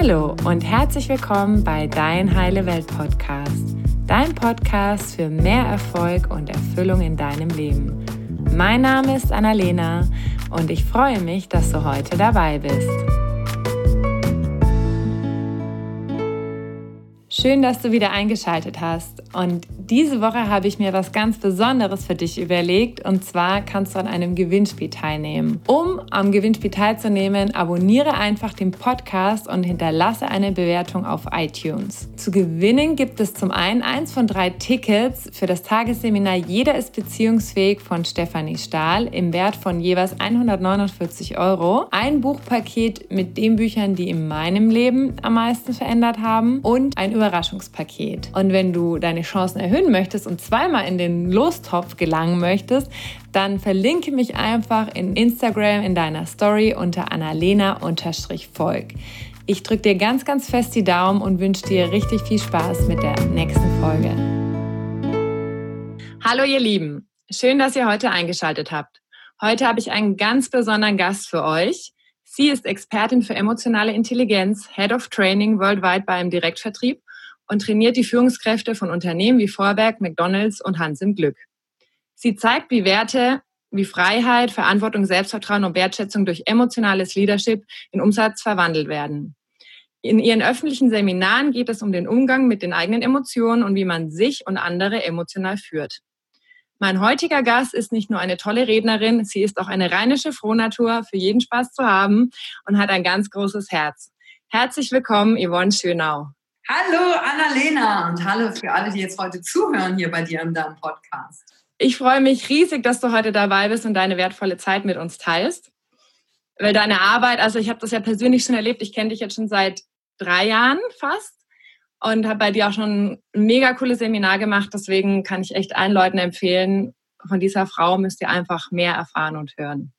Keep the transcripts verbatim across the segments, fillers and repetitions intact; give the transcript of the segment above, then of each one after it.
Hallo und herzlich willkommen bei Dein Heile Welt Podcast. Dein Podcast für mehr Erfolg und Erfüllung in deinem Leben. Mein Name ist Annalena und ich freue mich, dass du heute dabei bist. Schön, dass du wieder eingeschaltet hast. Und diese Woche habe ich mir was ganz Besonderes für dich überlegt. Und zwar kannst du an einem Gewinnspiel teilnehmen. Um am Gewinnspiel teilzunehmen, abonniere einfach den Podcast und hinterlasse eine Bewertung auf iTunes. Zu gewinnen gibt es zum einen eins von drei Tickets für das Tagesseminar Jeder ist beziehungsfähig von Stefanie Stahl im Wert von jeweils hundertneunundvierzig Euro. Ein Buchpaket mit den Büchern, die in meinem Leben am meisten verändert haben und ein Überraschungspaket. Und wenn du deine Chancen erhöhen möchtest und zweimal in den Lostopf gelangen möchtest, dann verlinke mich einfach in Instagram in deiner Story unter annalena-volk. Ich drücke dir ganz, ganz fest die Daumen und wünsche dir richtig viel Spaß mit der nächsten Folge. Hallo ihr Lieben, schön, dass ihr heute eingeschaltet habt. Heute habe ich einen ganz besonderen Gast für euch. Sie ist Expertin für emotionale Intelligenz, Head of Training worldwide beim Direktvertrieb und trainiert die Führungskräfte von Unternehmen wie Vorwerk, McDonald's und Hans im Glück. Sie zeigt, wie Werte wie Freiheit, Verantwortung, Selbstvertrauen und Wertschätzung durch emotionales Leadership in Umsatz verwandelt werden. In ihren öffentlichen Seminaren geht es um den Umgang mit den eigenen Emotionen und wie man sich und andere emotional führt. Mein heutiger Gast ist nicht nur eine tolle Rednerin, sie ist auch eine rheinische Frohnatur, für jeden Spaß zu haben und hat ein ganz großes Herz. Herzlich willkommen, Yvonne Schönau. Hallo Annalena und hallo für alle, die jetzt heute zuhören hier bei dir in deinem Podcast. Ich freue mich riesig, dass du heute dabei bist und deine wertvolle Zeit mit uns teilst. Weil deine Arbeit, also ich habe das ja persönlich schon erlebt, ich kenne dich jetzt schon seit drei Jahren fast und habe bei dir auch schon ein mega cooles Seminar gemacht. Deswegen kann ich echt allen Leuten empfehlen, von dieser Frau müsst ihr einfach mehr erfahren und hören.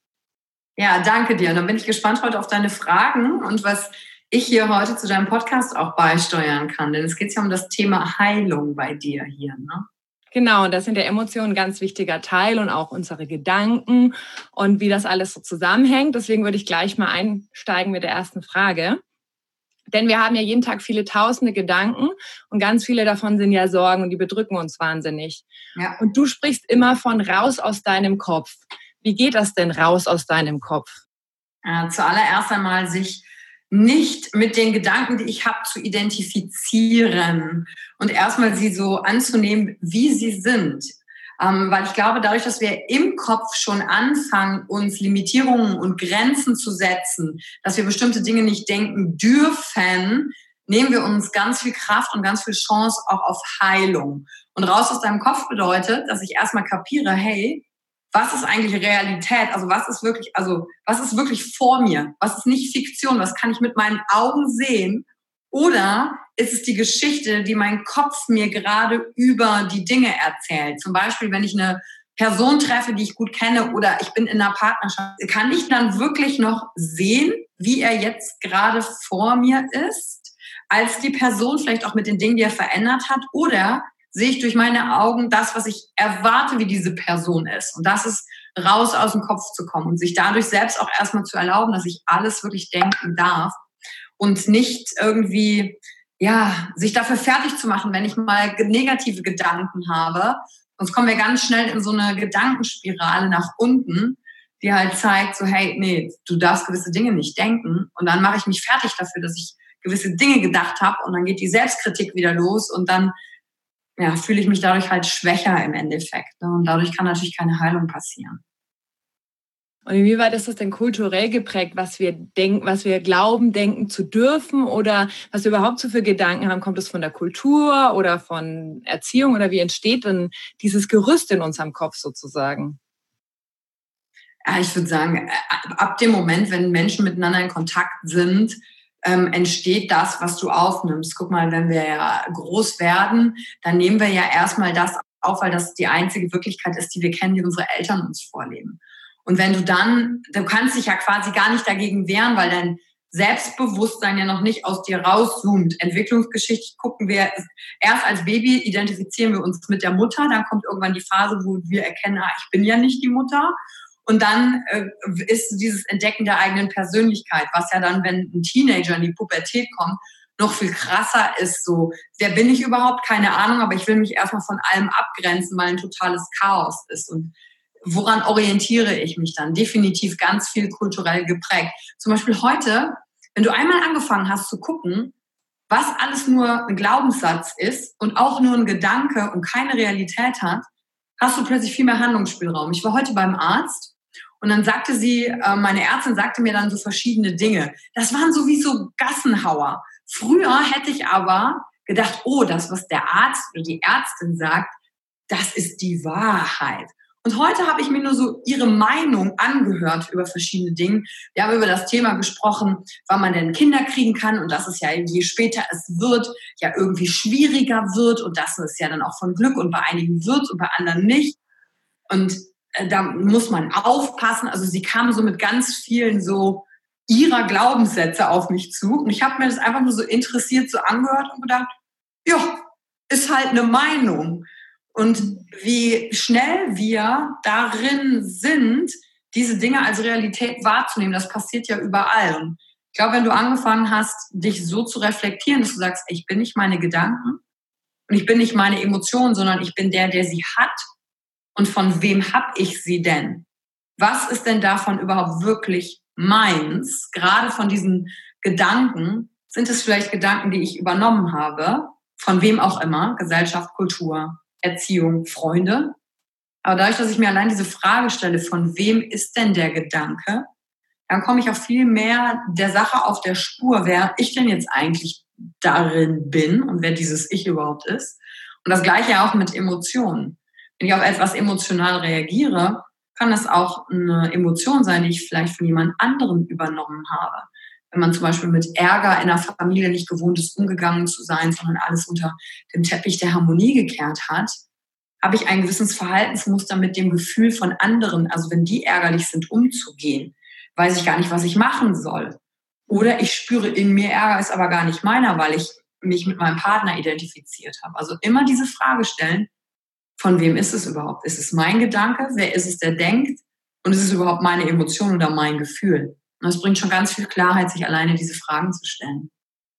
Ja, danke dir. Und dann bin ich gespannt heute auf deine Fragen und was ich hier heute zu deinem Podcast auch beisteuern kann. Denn es geht ja um das Thema Heilung bei dir hier, ne? Genau, und das sind ja Emotionen ein ganz wichtiger Teil und auch unsere Gedanken und wie das alles so zusammenhängt. Deswegen würde ich gleich mal einsteigen mit der ersten Frage. Denn wir haben ja jeden Tag viele tausende Gedanken und ganz viele davon sind ja Sorgen und die bedrücken uns wahnsinnig. Ja. Und du sprichst immer von raus aus deinem Kopf. Wie geht das denn raus aus deinem Kopf? Äh, zuallererst einmal sich nicht mit den Gedanken, die ich habe, zu identifizieren und erstmal sie so anzunehmen, wie sie sind. Ähm, weil ich glaube, dadurch, dass wir im Kopf schon anfangen, uns Limitierungen und Grenzen zu setzen, dass wir bestimmte Dinge nicht denken dürfen, nehmen wir uns ganz viel Kraft und ganz viel Chance auch auf Heilung. Und raus aus deinem Kopf bedeutet, dass ich erstmal kapiere, hey, was ist eigentlich Realität? Also was ist wirklich, also was ist wirklich vor mir? Was ist nicht Fiktion? Was kann ich mit meinen Augen sehen? Oder ist es die Geschichte, die mein Kopf mir gerade über die Dinge erzählt? Zum Beispiel, wenn ich eine Person treffe, die ich gut kenne, oder ich bin in einer Partnerschaft, kann ich dann wirklich noch sehen, wie er jetzt gerade vor mir ist, als die Person vielleicht auch mit den Dingen, die er verändert hat? Oder sehe ich durch meine Augen das, was ich erwarte, wie diese Person ist? Und das ist, raus aus dem Kopf zu kommen und sich dadurch selbst auch erstmal zu erlauben, dass ich alles wirklich denken darf und nicht irgendwie, ja, sich dafür fertig zu machen, wenn ich mal negative Gedanken habe. Sonst kommen wir ganz schnell in so eine Gedankenspirale nach unten, die halt zeigt so, hey, nee, du darfst gewisse Dinge nicht denken. Und dann mache ich mich fertig dafür, dass ich gewisse Dinge gedacht habe und dann geht die Selbstkritik wieder los und dann ja, fühle ich mich dadurch halt schwächer im Endeffekt. Ne? Und dadurch kann natürlich keine Heilung passieren. Und inwieweit ist das denn kulturell geprägt, was wir denken, was wir glauben, denken zu dürfen oder was wir überhaupt so für Gedanken haben? Kommt es von der Kultur oder von Erziehung oder wie entsteht denn dieses Gerüst in unserem Kopf sozusagen? Ja, ich würde sagen, ab dem Moment, wenn Menschen miteinander in Kontakt sind, Ähm, entsteht das, was du aufnimmst. Guck mal, wenn wir ja groß werden, dann nehmen wir ja erstmal das auf, weil das die einzige Wirklichkeit ist, die wir kennen, die unsere Eltern uns vorleben. Und wenn du dann, du kannst dich ja quasi gar nicht dagegen wehren, weil dein Selbstbewusstsein ja noch nicht aus dir rauszoomt. Entwicklungsgeschichte gucken wir, erst als Baby identifizieren wir uns mit der Mutter, dann kommt irgendwann die Phase, wo wir erkennen, ah, ich bin ja nicht die Mutter. Und dann äh, ist dieses Entdecken der eigenen Persönlichkeit, was ja dann, wenn ein Teenager in die Pubertät kommt, noch viel krasser ist. So, wer bin ich überhaupt? Keine Ahnung, aber ich will mich erstmal von allem abgrenzen, weil ein totales Chaos ist. Und woran orientiere ich mich dann? Definitiv ganz viel kulturell geprägt. Zum Beispiel heute, wenn du einmal angefangen hast zu gucken, was alles nur ein Glaubenssatz ist und auch nur ein Gedanke und keine Realität hat, hast du plötzlich viel mehr Handlungsspielraum. Ich war heute beim Arzt und dann sagte sie, äh, meine Ärztin sagte mir dann so verschiedene Dinge. Das waren sowieso Gassenhauer. Früher hätte ich aber gedacht, oh, das, was der Arzt oder die Ärztin sagt, das ist die Wahrheit. Und heute habe ich mir nur so ihre Meinung angehört über verschiedene Dinge. Wir haben über das Thema gesprochen, wann man denn Kinder kriegen kann und dass es ja, je später es wird, ja irgendwie schwieriger wird und dass es ja dann auch von Glück und bei einigen wird und bei anderen nicht. Und äh, da muss man aufpassen. Also sie kam so mit ganz vielen so ihrer Glaubenssätze auf mich zu. Und ich habe mir das einfach nur so interessiert so angehört und gedacht, ja, ist halt eine Meinung. Und wie schnell wir darin sind, diese Dinge als Realität wahrzunehmen, das passiert ja überall. Und ich glaube, wenn du angefangen hast, dich so zu reflektieren, dass du sagst, ich bin nicht meine Gedanken und ich bin nicht meine Emotionen, sondern ich bin der, der sie hat. Und von wem habe ich sie denn? Was ist denn davon überhaupt wirklich meins? Gerade von diesen Gedanken, sind es vielleicht Gedanken, die ich übernommen habe, von wem auch immer, Gesellschaft, Kultur, Erziehung, Freunde. Aber dadurch, dass ich mir allein diese Frage stelle, von wem ist denn der Gedanke, dann komme ich auch viel mehr der Sache auf der Spur, wer ich denn jetzt eigentlich darin bin und wer dieses Ich überhaupt ist. Und das Gleiche auch mit Emotionen. Wenn ich auf etwas emotional reagiere, kann das auch eine Emotion sein, die ich vielleicht von jemand anderem übernommen habe. Wenn man zum Beispiel mit Ärger in einer Familie nicht gewohnt ist, umgegangen zu sein, sondern alles unter dem Teppich der Harmonie gekehrt hat, habe ich ein gewisses Verhaltensmuster mit dem Gefühl von anderen, also wenn die ärgerlich sind, umzugehen, weiß ich gar nicht, was ich machen soll. Oder ich spüre in mir Ärger, ist aber gar nicht meiner, weil ich mich mit meinem Partner identifiziert habe. Also immer diese Frage stellen, von wem ist es überhaupt? Ist es mein Gedanke? Wer ist es, der denkt? Und ist es überhaupt meine Emotion oder mein Gefühl? Und das bringt schon ganz viel Klarheit, sich alleine diese Fragen zu stellen.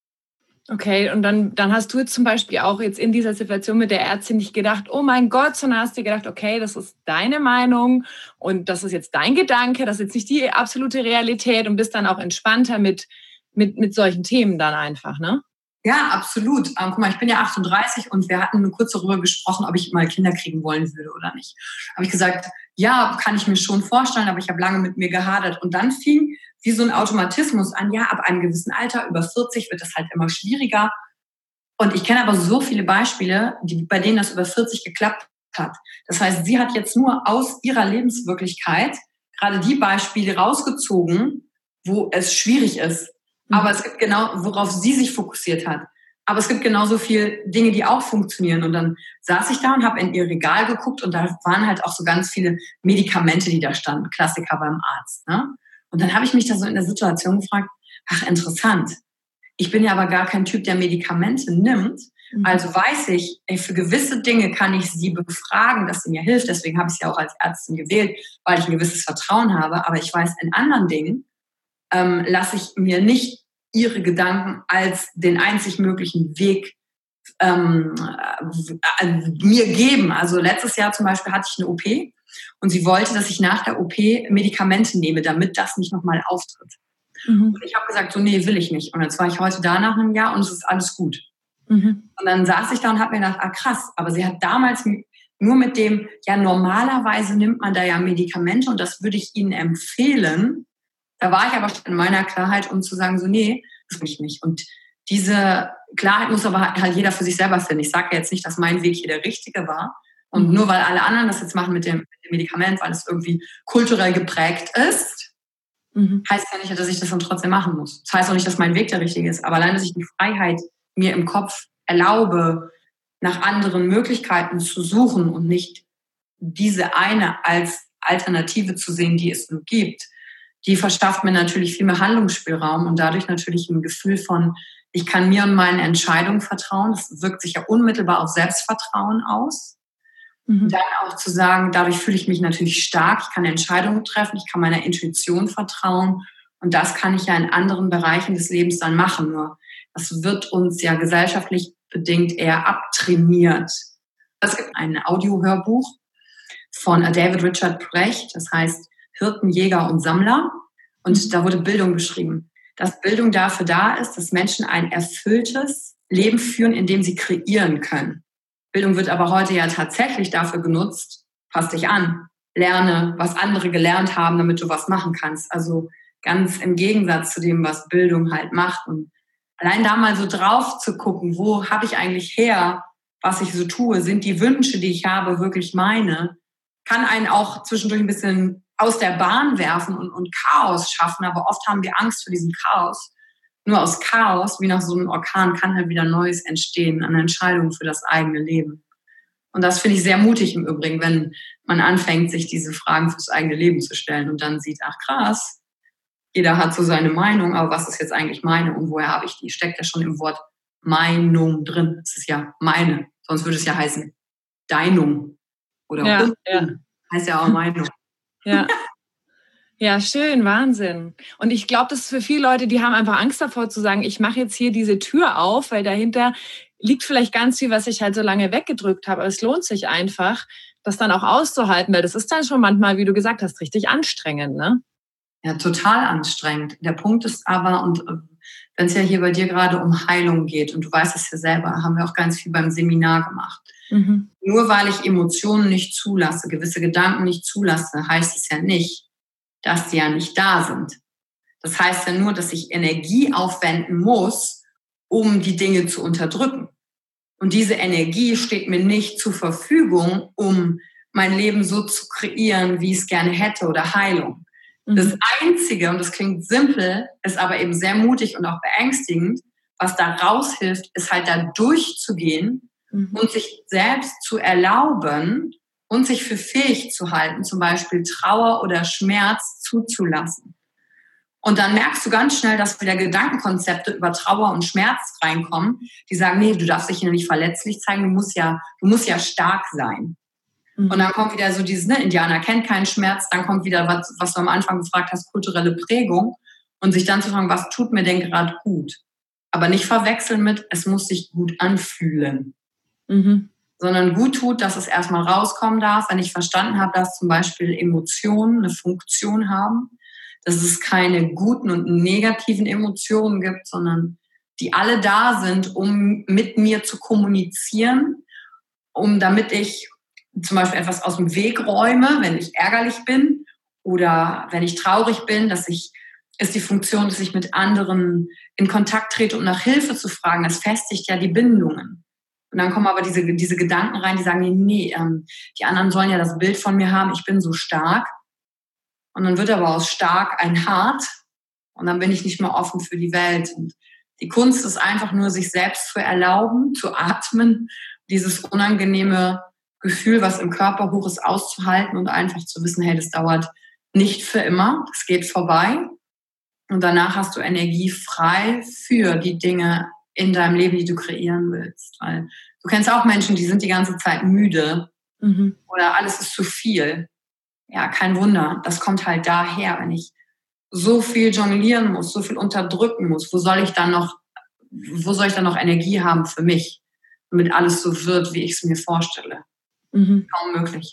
Okay, und dann, dann hast du jetzt zum Beispiel auch jetzt in dieser Situation mit der Ärztin nicht gedacht, oh mein Gott, sondern hast dir gedacht, okay, das ist deine Meinung und das ist jetzt dein Gedanke, das ist jetzt nicht die absolute Realität und bist dann auch entspannter mit, mit, mit solchen Themen dann einfach, ne? Ja, absolut. Ähm, guck mal, ich bin ja achtunddreißig und wir hatten nur kurz darüber gesprochen, ob ich mal Kinder kriegen wollen würde oder nicht. Habe ich gesagt, ja, kann ich mir schon vorstellen, aber ich habe lange mit mir gehadert. Und dann fing wie so ein Automatismus an, ja, ab einem gewissen Alter, über vierzig, wird das halt immer schwieriger. Und ich kenne aber so viele Beispiele, die, bei denen das über vierzig geklappt hat. Das heißt, sie hat jetzt nur aus ihrer Lebenswirklichkeit gerade die Beispiele rausgezogen, wo es schwierig ist. Aber es gibt genau, worauf sie sich fokussiert hat. Aber es gibt genauso viele Dinge, die auch funktionieren. Und dann saß ich da und habe in ihr Regal geguckt und da waren halt auch so ganz viele Medikamente, die da standen. Klassiker beim Arzt. Ne? Und dann habe ich mich da so in der Situation gefragt, ach interessant, ich bin ja aber gar kein Typ, der Medikamente nimmt. Mhm. Also weiß ich, ey, für gewisse Dinge kann ich sie befragen, dass sie mir hilft. Deswegen habe ich sie auch als Ärztin gewählt, weil ich ein gewisses Vertrauen habe. Aber ich weiß, in anderen Dingen ähm, lasse ich mir nicht ihre Gedanken als den einzig möglichen Weg ähm, äh, mir geben. Also letztes Jahr zum Beispiel hatte ich eine O P und sie wollte, dass ich nach der O P Medikamente nehme, damit das nicht nochmal auftritt. Mhm. Und ich habe gesagt, so nee, will ich nicht. Und jetzt war ich heute da nach einem Jahr und es ist alles gut. Mhm. Und dann saß ich da und habe mir gedacht, ah krass, aber sie hat damals nur mit dem, ja normalerweise nimmt man da ja Medikamente und das würde ich Ihnen empfehlen. Da war ich aber in meiner Klarheit, um zu sagen, so nee, das will ich nicht. Und diese Klarheit muss aber halt jeder für sich selber finden. Ich sage jetzt nicht, dass mein Weg hier der richtige war. Und mhm. nur weil alle anderen das jetzt machen mit dem, mit dem Medikament, weil es irgendwie kulturell geprägt ist, mhm. heißt ja nicht, dass ich das dann trotzdem machen muss. Das heißt auch nicht, dass mein Weg der richtige ist. Aber allein, dass ich die Freiheit mir im Kopf erlaube, nach anderen Möglichkeiten zu suchen und nicht diese eine als Alternative zu sehen, die es nur gibt, die verschafft mir natürlich viel mehr Handlungsspielraum und dadurch natürlich ein Gefühl von, ich kann mir und meinen Entscheidungen vertrauen. Das wirkt sich ja unmittelbar auf Selbstvertrauen aus. Mhm. Und dann auch zu sagen, dadurch fühle ich mich natürlich stark, ich kann Entscheidungen treffen, ich kann meiner Intuition vertrauen und das kann ich ja in anderen Bereichen des Lebens dann machen. Nur das wird uns ja gesellschaftlich bedingt eher abtrainiert. Es gibt ein Audiohörbuch von David Richard Brecht, das heißt Hirten, Jäger und Sammler. Und da wurde Bildung beschrieben. Dass Bildung dafür da ist, dass Menschen ein erfülltes Leben führen, in dem sie kreieren können. Bildung wird aber heute ja tatsächlich dafür genutzt, pass dich an, lerne, was andere gelernt haben, damit du was machen kannst. Also ganz im Gegensatz zu dem, was Bildung halt macht. Und allein da mal so drauf zu gucken, wo habe ich eigentlich her, was ich so tue, sind die Wünsche, die ich habe, wirklich meine, kann einen auch zwischendurch ein bisschen aus der Bahn werfen und, und Chaos schaffen. Aber oft haben wir Angst vor diesem Chaos. Nur aus Chaos, wie nach so einem Orkan, kann halt wieder Neues entstehen an Entscheidungen für das eigene Leben. Und das finde ich sehr mutig im Übrigen, wenn man anfängt, sich diese Fragen fürs eigene Leben zu stellen und dann sieht, ach krass, jeder hat so seine Meinung, aber was ist jetzt eigentlich meine und woher habe ich die? Steckt ja schon im Wort Meinung drin. Es ist ja meine, sonst würde es ja heißen Deinung oder ja, ja. heißt ja auch Meinung. Ja. Ja, schön, Wahnsinn. Und ich glaube, das ist für viele Leute, die haben einfach Angst davor zu sagen, ich mache jetzt hier diese Tür auf, weil dahinter liegt vielleicht ganz viel, was ich halt so lange weggedrückt habe. Aber es lohnt sich einfach, das dann auch auszuhalten, weil das ist dann schon manchmal, wie du gesagt hast, richtig anstrengend, ne? Ja, total anstrengend. Der Punkt ist aber, und wenn es ja hier bei dir gerade um Heilung geht, und du weißt es ja selber, haben wir auch ganz viel beim Seminar gemacht. Mhm. Nur weil ich Emotionen nicht zulasse, gewisse Gedanken nicht zulasse, heißt es ja nicht, dass die ja nicht da sind. Das heißt ja nur, dass ich Energie aufwenden muss, um die Dinge zu unterdrücken. Und diese Energie steht mir nicht zur Verfügung, um mein Leben so zu kreieren, wie ich es gerne hätte oder Heilung. Mhm. Das Einzige, und das klingt simpel, ist aber eben sehr mutig und auch beängstigend, was da raushilft, ist halt da durchzugehen mhm. und sich selbst zu erlauben, und sich für fähig zu halten, zum Beispiel Trauer oder Schmerz zuzulassen. Und dann merkst du ganz schnell, dass wieder Gedankenkonzepte über Trauer und Schmerz reinkommen, die sagen, nee, du darfst dich hier nicht verletzlich zeigen, du musst ja, du musst ja stark sein. Mhm. Und dann kommt wieder so dieses, ne, Indianer kennt keinen Schmerz, dann kommt wieder, was, was du am Anfang gefragt hast, kulturelle Prägung und sich dann zu fragen, was tut mir denn gerade gut? Aber nicht verwechseln mit, es muss sich gut anfühlen. Mhm. Sondern gut tut, dass es erstmal rauskommen darf, wenn ich verstanden habe, dass zum Beispiel Emotionen eine Funktion haben, dass es keine guten und negativen Emotionen gibt, sondern die alle da sind, um mit mir zu kommunizieren, um damit ich zum Beispiel etwas aus dem Weg räume, wenn ich ärgerlich bin oder wenn ich traurig bin, dass ich, ist die Funktion, dass ich mit anderen in Kontakt trete, um nach Hilfe zu fragen. Das festigt ja die Bindungen. Und dann kommen aber diese, diese Gedanken rein, die sagen, nee, nee ähm, die anderen sollen ja das Bild von mir haben, ich bin so stark. Und dann wird aber aus stark ein hart und dann bin ich nicht mehr offen für die Welt. Und die Kunst ist einfach nur, sich selbst zu erlauben, zu atmen, dieses unangenehme Gefühl, was im Körper hoch ist, auszuhalten und einfach zu wissen, hey, das dauert nicht für immer, das geht vorbei. Und danach hast du Energie frei für die Dinge in deinem Leben, die du kreieren willst. Weil du kennst auch Menschen, die sind die ganze Zeit müde mhm. oder alles ist zu viel. Ja, kein Wunder. Das kommt halt daher, wenn ich so viel jonglieren muss, so viel unterdrücken muss. Wo soll ich dann noch, wo soll ich dann noch Energie haben für mich, damit alles so wird, wie ich es mir vorstelle? Mhm. Kaum möglich.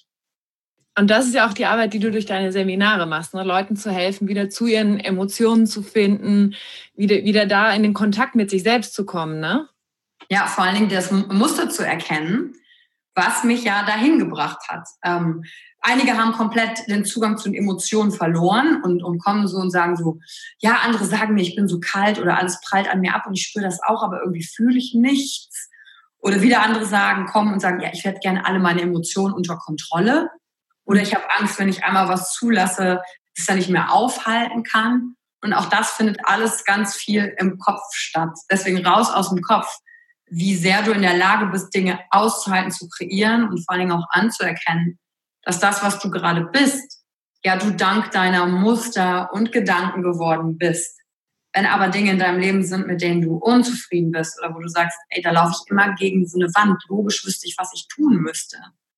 Und das ist ja auch die Arbeit, die du durch deine Seminare machst, ne? Leuten zu helfen, wieder zu ihren Emotionen zu finden, wieder, wieder da in den Kontakt mit sich selbst zu kommen, ne? Ja, vor allen Dingen das Muster zu erkennen, was mich ja dahin gebracht hat. Ähm, einige haben komplett den Zugang zu den Emotionen verloren und, und kommen so und sagen so, ja, andere sagen mir, ich bin so kalt oder alles prallt an mir ab und ich spüre das auch, aber irgendwie fühle ich nichts. Oder wieder andere sagen, kommen und sagen, ja, ich hätte gerne alle meine Emotionen unter Kontrolle. Oder ich habe Angst, wenn ich einmal was zulasse, dass ich es dann nicht mehr aufhalten kann. Und auch das findet alles ganz viel im Kopf statt. Deswegen raus aus dem Kopf, wie sehr du in der Lage bist, Dinge auszuhalten, zu kreieren und vor allen Dingen auch anzuerkennen, dass das, was du gerade bist, ja, du dank deiner Muster und Gedanken geworden bist. Wenn aber Dinge in deinem Leben sind, mit denen du unzufrieden bist oder wo du sagst, ey, da laufe ich immer gegen so eine Wand, logisch wüsste ich, was ich tun müsste.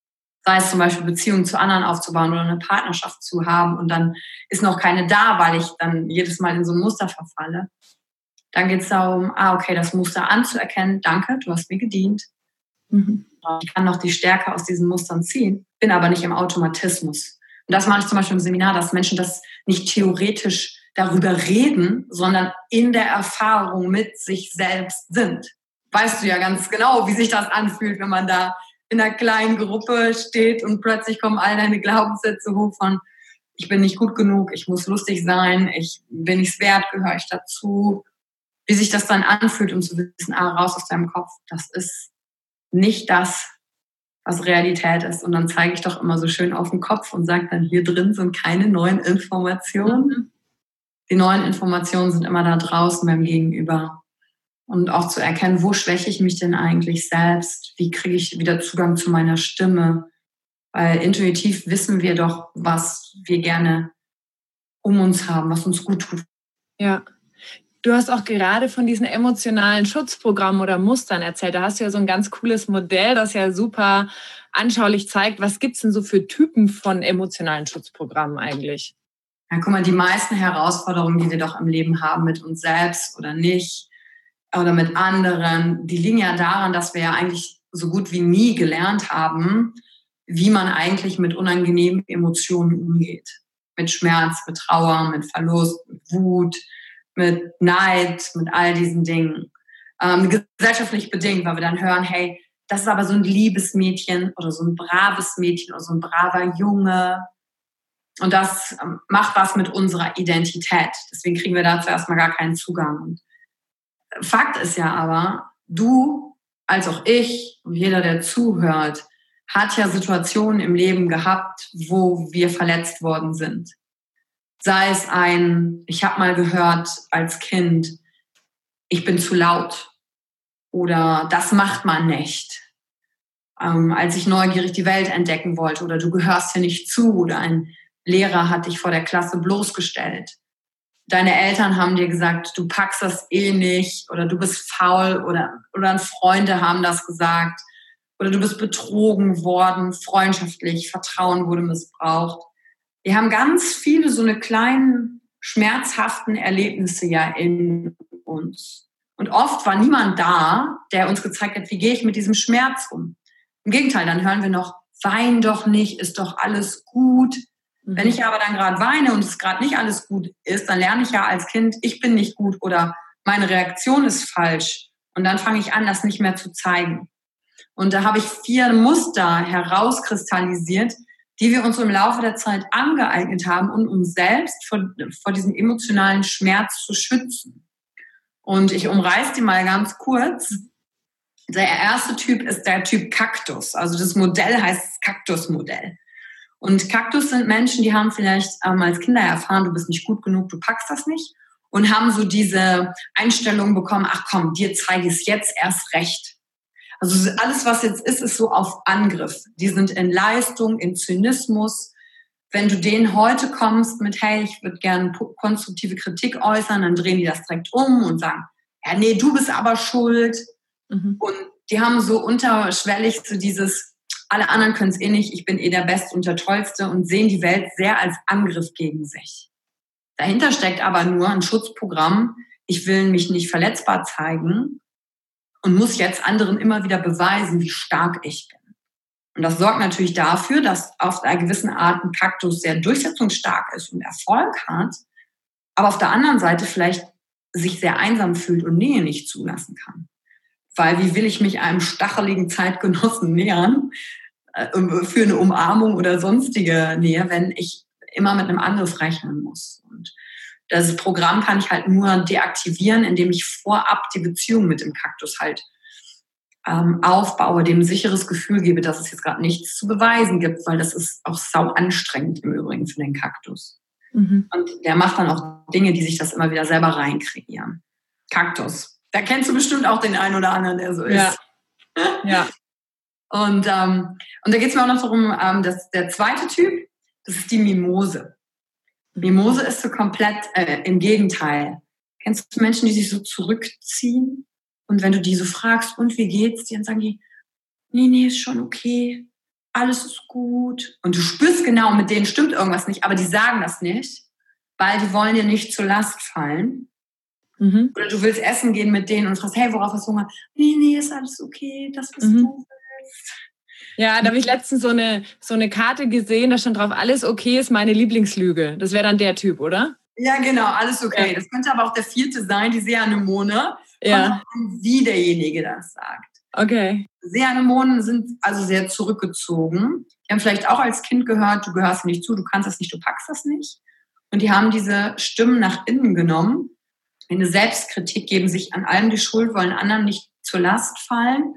sei es zum Beispiel Beziehungen zu anderen aufzubauen oder eine Partnerschaft zu haben und dann ist noch keine da, weil ich dann jedes Mal in so ein Muster verfalle. Dann geht es darum, ah, okay, das Muster anzuerkennen. Danke, du hast mir gedient. Mhm. Ich kann noch die Stärke aus diesen Mustern ziehen, bin aber nicht im Automatismus. Und das mache ich zum Beispiel im Seminar, dass Menschen das nicht theoretisch darüber reden, sondern in der Erfahrung mit sich selbst sind. Weißt du ja ganz genau, wie sich das anfühlt, wenn man da in einer kleinen Gruppe steht und plötzlich kommen all deine Glaubenssätze hoch von ich bin nicht gut genug, ich muss lustig sein, ich bin nichts wert, gehöre ich dazu. Wie sich das dann anfühlt, um zu wissen, ah, raus aus deinem Kopf, das ist nicht das, was Realität ist. Und dann zeige ich doch immer so schön auf den Kopf und sage dann, hier drin sind keine neuen Informationen. Mhm. Die neuen Informationen sind immer da draußen beim Gegenüber. Und auch zu erkennen, wo schwäche ich mich denn eigentlich selbst? Wie kriege ich wieder Zugang zu meiner Stimme? Weil intuitiv wissen wir doch, was wir gerne um uns haben, was uns gut tut. Ja. Du hast auch gerade von diesen emotionalen Schutzprogrammen oder Mustern erzählt. Da hast du ja so ein ganz cooles Modell, das ja super anschaulich zeigt. Was gibt es denn so für Typen von emotionalen Schutzprogrammen eigentlich? Ja, guck mal, die meisten Herausforderungen, die wir doch im Leben haben, mit uns selbst oder nicht, oder mit anderen, die liegen ja daran, dass wir ja eigentlich so gut wie nie gelernt haben, wie man eigentlich mit unangenehmen Emotionen umgeht. Mit Schmerz, mit Trauer, mit Verlust, mit Wut, mit Neid, mit all diesen Dingen. Ähm, gesellschaftlich bedingt, weil wir dann hören, hey, das ist aber so ein liebes Mädchen oder so ein braves Mädchen oder so ein braver Junge. Und das ähm, macht was mit unserer Identität. Deswegen kriegen wir dazu erstmal gar keinen Zugang. Und Fakt ist ja aber, du als auch ich und jeder, der zuhört, hat ja Situationen im Leben gehabt, wo wir verletzt worden sind. Sei es ein, ich habe mal gehört als Kind, ich bin zu laut oder das macht man nicht. Ähm, als ich neugierig die Welt entdecken wollte oder du gehörst hier nicht zu oder ein Lehrer hat dich vor der Klasse bloßgestellt. Deine Eltern haben dir gesagt, du packst das eh nicht oder du bist faul oder, oder Freunde haben das gesagt oder du bist betrogen worden, freundschaftlich, Vertrauen wurde missbraucht. Wir haben ganz viele so eine kleinen, schmerzhaften Erlebnisse ja in uns. Und oft war niemand da, der uns gezeigt hat, wie gehe ich mit diesem Schmerz um. Im Gegenteil, dann hören wir noch, wein doch nicht, ist doch alles gut. Mhm. Wenn ich aber dann gerade weine und es gerade nicht alles gut ist, dann lerne ich ja als Kind, ich bin nicht gut oder meine Reaktion ist falsch. Und dann fange ich an, das nicht mehr zu zeigen. Und da habe ich vier Muster herauskristallisiert, die wir uns im Laufe der Zeit angeeignet haben, um uns selbst vor, vor diesem emotionalen Schmerz zu schützen. Und ich umreiße die mal ganz kurz. Der erste Typ ist der Typ Kaktus. Also das Modell heißt das Kaktusmodell. Und Kaktus sind Menschen, die haben vielleicht ähm, als Kinder erfahren, du bist nicht gut genug, du packst das nicht. Und haben so diese Einstellung bekommen, ach komm, dir zeige ich es jetzt erst recht. Also alles, was jetzt ist, ist so auf Angriff. Die sind in Leistung, in Zynismus. Wenn du denen heute kommst mit, hey, ich würde gerne konstruktive Kritik äußern, dann drehen die das direkt um und sagen, ja, nee, du bist aber schuld. Mhm. Und die haben so unterschwellig so dieses, alle anderen können es eh nicht, ich bin eh der Beste und der Tollste und sehen die Welt sehr als Angriff gegen sich. Dahinter steckt aber nur ein Schutzprogramm, ich will mich nicht verletzbar zeigen und muss jetzt anderen immer wieder beweisen, wie stark ich bin. Und das sorgt natürlich dafür, dass auf einer gewissen Art ein Kaktus sehr durchsetzungsstark ist und Erfolg hat, aber auf der anderen Seite vielleicht sich sehr einsam fühlt und Nähe nicht zulassen kann. Weil wie will ich mich einem stacheligen Zeitgenossen nähern äh, für eine Umarmung oder sonstige Nähe, wenn ich immer mit einem Angriff rechnen muss. Und das Programm kann ich halt nur deaktivieren, indem ich vorab die Beziehung mit dem Kaktus halt ähm, aufbaue, dem ein sicheres Gefühl gebe, dass es jetzt gerade nichts zu beweisen gibt, weil das ist auch sau anstrengend im Übrigen für den Kaktus. Mhm. Und der macht dann auch Dinge, die sich das immer wieder selber reinkreieren. Kaktus. Da kennst du bestimmt auch den einen oder anderen, der so ist. Ja. Ja. Und, ähm, und da geht es mir auch noch darum, ähm, dass der zweite Typ, das ist die Mimose. Mimose ist so komplett äh, im Gegenteil. Kennst du Menschen, die sich so zurückziehen? Und wenn du die so fragst, und wie geht's dir? Dann sagen die, nee, nee, ist schon okay. alles ist gut. Und du spürst genau, mit denen stimmt irgendwas nicht, aber die sagen das nicht, weil die wollen dir nicht zur Last fallen. Mhm. Oder du willst essen gehen mit denen und fragst, hey, worauf hast du Hunger? Nee, nee, ist alles okay, das, was mhm. du willst. Ja, da habe ich letztens so eine, so eine Karte gesehen, da stand drauf, alles okay ist meine Lieblingslüge. Das wäre dann der Typ, oder? Ja, genau, alles okay. Ja. Das könnte aber auch der vierte sein, die Seeanemone. Ja. Wie derjenige das sagt. Okay. Seeanemonen sind also sehr zurückgezogen. Die haben vielleicht auch als Kind gehört, du gehörst nicht zu, du kannst das nicht, du packst das nicht. Und die haben diese Stimmen nach innen genommen, eine Selbstkritik, geben sich an allem die Schuld, wollen anderen nicht zur Last fallen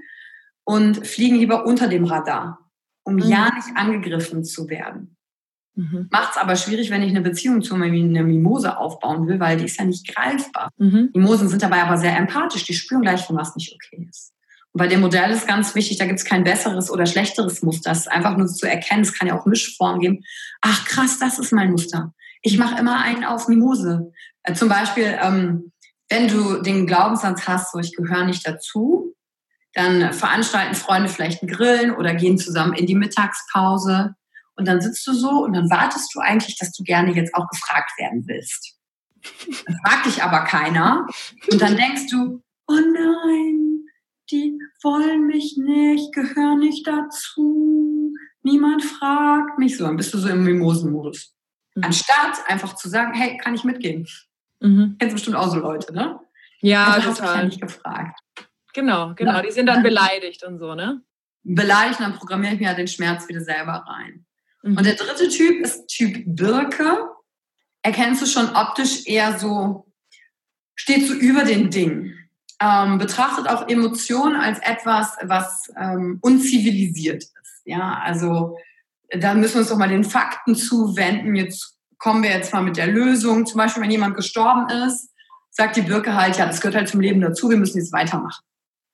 und fliegen lieber unter dem Radar, um mhm. ja nicht angegriffen zu werden. Mhm. Macht es aber schwierig, wenn ich eine Beziehung zu einer Mimose aufbauen will, weil die ist ja nicht greifbar. Mhm. Mimosen sind dabei aber sehr empathisch, die spüren gleich, wenn was nicht okay ist. Und bei dem Modell ist ganz wichtig, da gibt es kein besseres oder schlechteres Muster. Es ist einfach nur zu erkennen, es kann ja auch Mischformen geben. Ach krass, das ist mein Muster. Ich mache immer einen auf Mimose. Äh, zum Beispiel, ähm, wenn du den Glaubenssatz hast, so ich gehöre nicht dazu, dann veranstalten Freunde vielleicht einen Grillen oder gehen zusammen in die Mittagspause. Und dann sitzt du so und dann wartest du eigentlich, dass du gerne jetzt auch gefragt werden willst. Dann fragt dich aber keiner. Und dann denkst du, oh nein, die wollen mich nicht, gehören nicht dazu, niemand fragt mich. So, dann bist du so im Mimosenmodus. Mhm. Anstatt einfach zu sagen, hey, kann ich mitgehen? Mhm. Kennst bestimmt auch so Leute, ne? Ja, also, total. Hast du ja nicht gefragt. Genau, genau. Ja. Die sind dann beleidigt und so, ne? Beleidigt, dann programmiere ich mir ja den Schmerz wieder selber rein. Mhm. Und der dritte Typ ist Typ Birke. Erkennst du schon optisch eher so, steht so über den Dingen. Ähm, betrachtet auch Emotionen als etwas, was ähm, unzivilisiert ist. Ja, also da müssen wir uns doch mal den Fakten zuwenden. Jetzt kommen wir jetzt mal mit der Lösung. Zum Beispiel, wenn jemand gestorben ist, sagt die Birke halt, ja, das gehört halt zum Leben dazu, wir müssen jetzt weitermachen.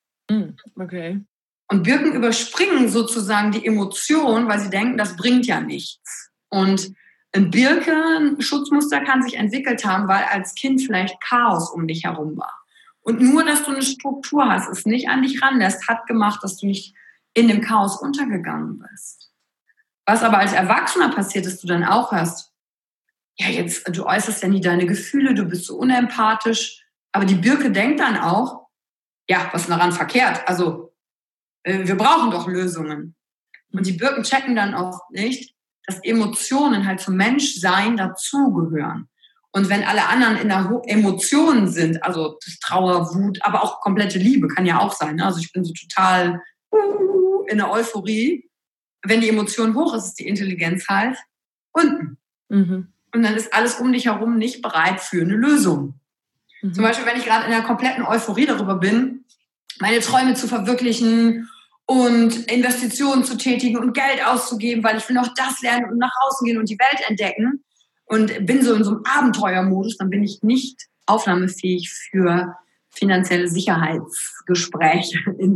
Okay. Und Birken überspringen sozusagen die Emotion, weil sie denken, das bringt ja nichts. Und ein Birken-Schutzmuster kann sich entwickelt haben, weil als Kind vielleicht Chaos um dich herum war. Und nur, dass du eine Struktur hast, es nicht an dich ranlässt, hat gemacht, dass du nicht in dem Chaos untergegangen bist. Was aber als Erwachsener passiert ist, du dann auch hörst, ja, jetzt, du äußerst ja nie deine Gefühle, du bist so unempathisch. Aber die Birke denkt dann auch, ja, was ist daran verkehrt? Also, äh, wir brauchen doch Lösungen. Und die Birken checken dann auch nicht, dass Emotionen halt zum Menschsein dazugehören. Und wenn alle anderen in der Ho- Emotionen sind, also Trauer, Wut, aber auch komplette Liebe, kann ja auch sein. Ne? Also ich bin so total uh, in der Euphorie. Wenn die Emotion hoch ist, ist die Intelligenz halt unten. Mhm. Und dann ist alles um dich herum nicht bereit für eine Lösung. Mhm. Zum Beispiel, wenn ich gerade in einer kompletten Euphorie darüber bin, meine Träume zu verwirklichen und Investitionen zu tätigen und Geld auszugeben, weil ich will noch das lernen und nach außen gehen und die Welt entdecken und bin so in so einem Abenteuermodus, dann bin ich nicht aufnahmefähig für finanzielle Sicherheitsgespräche. In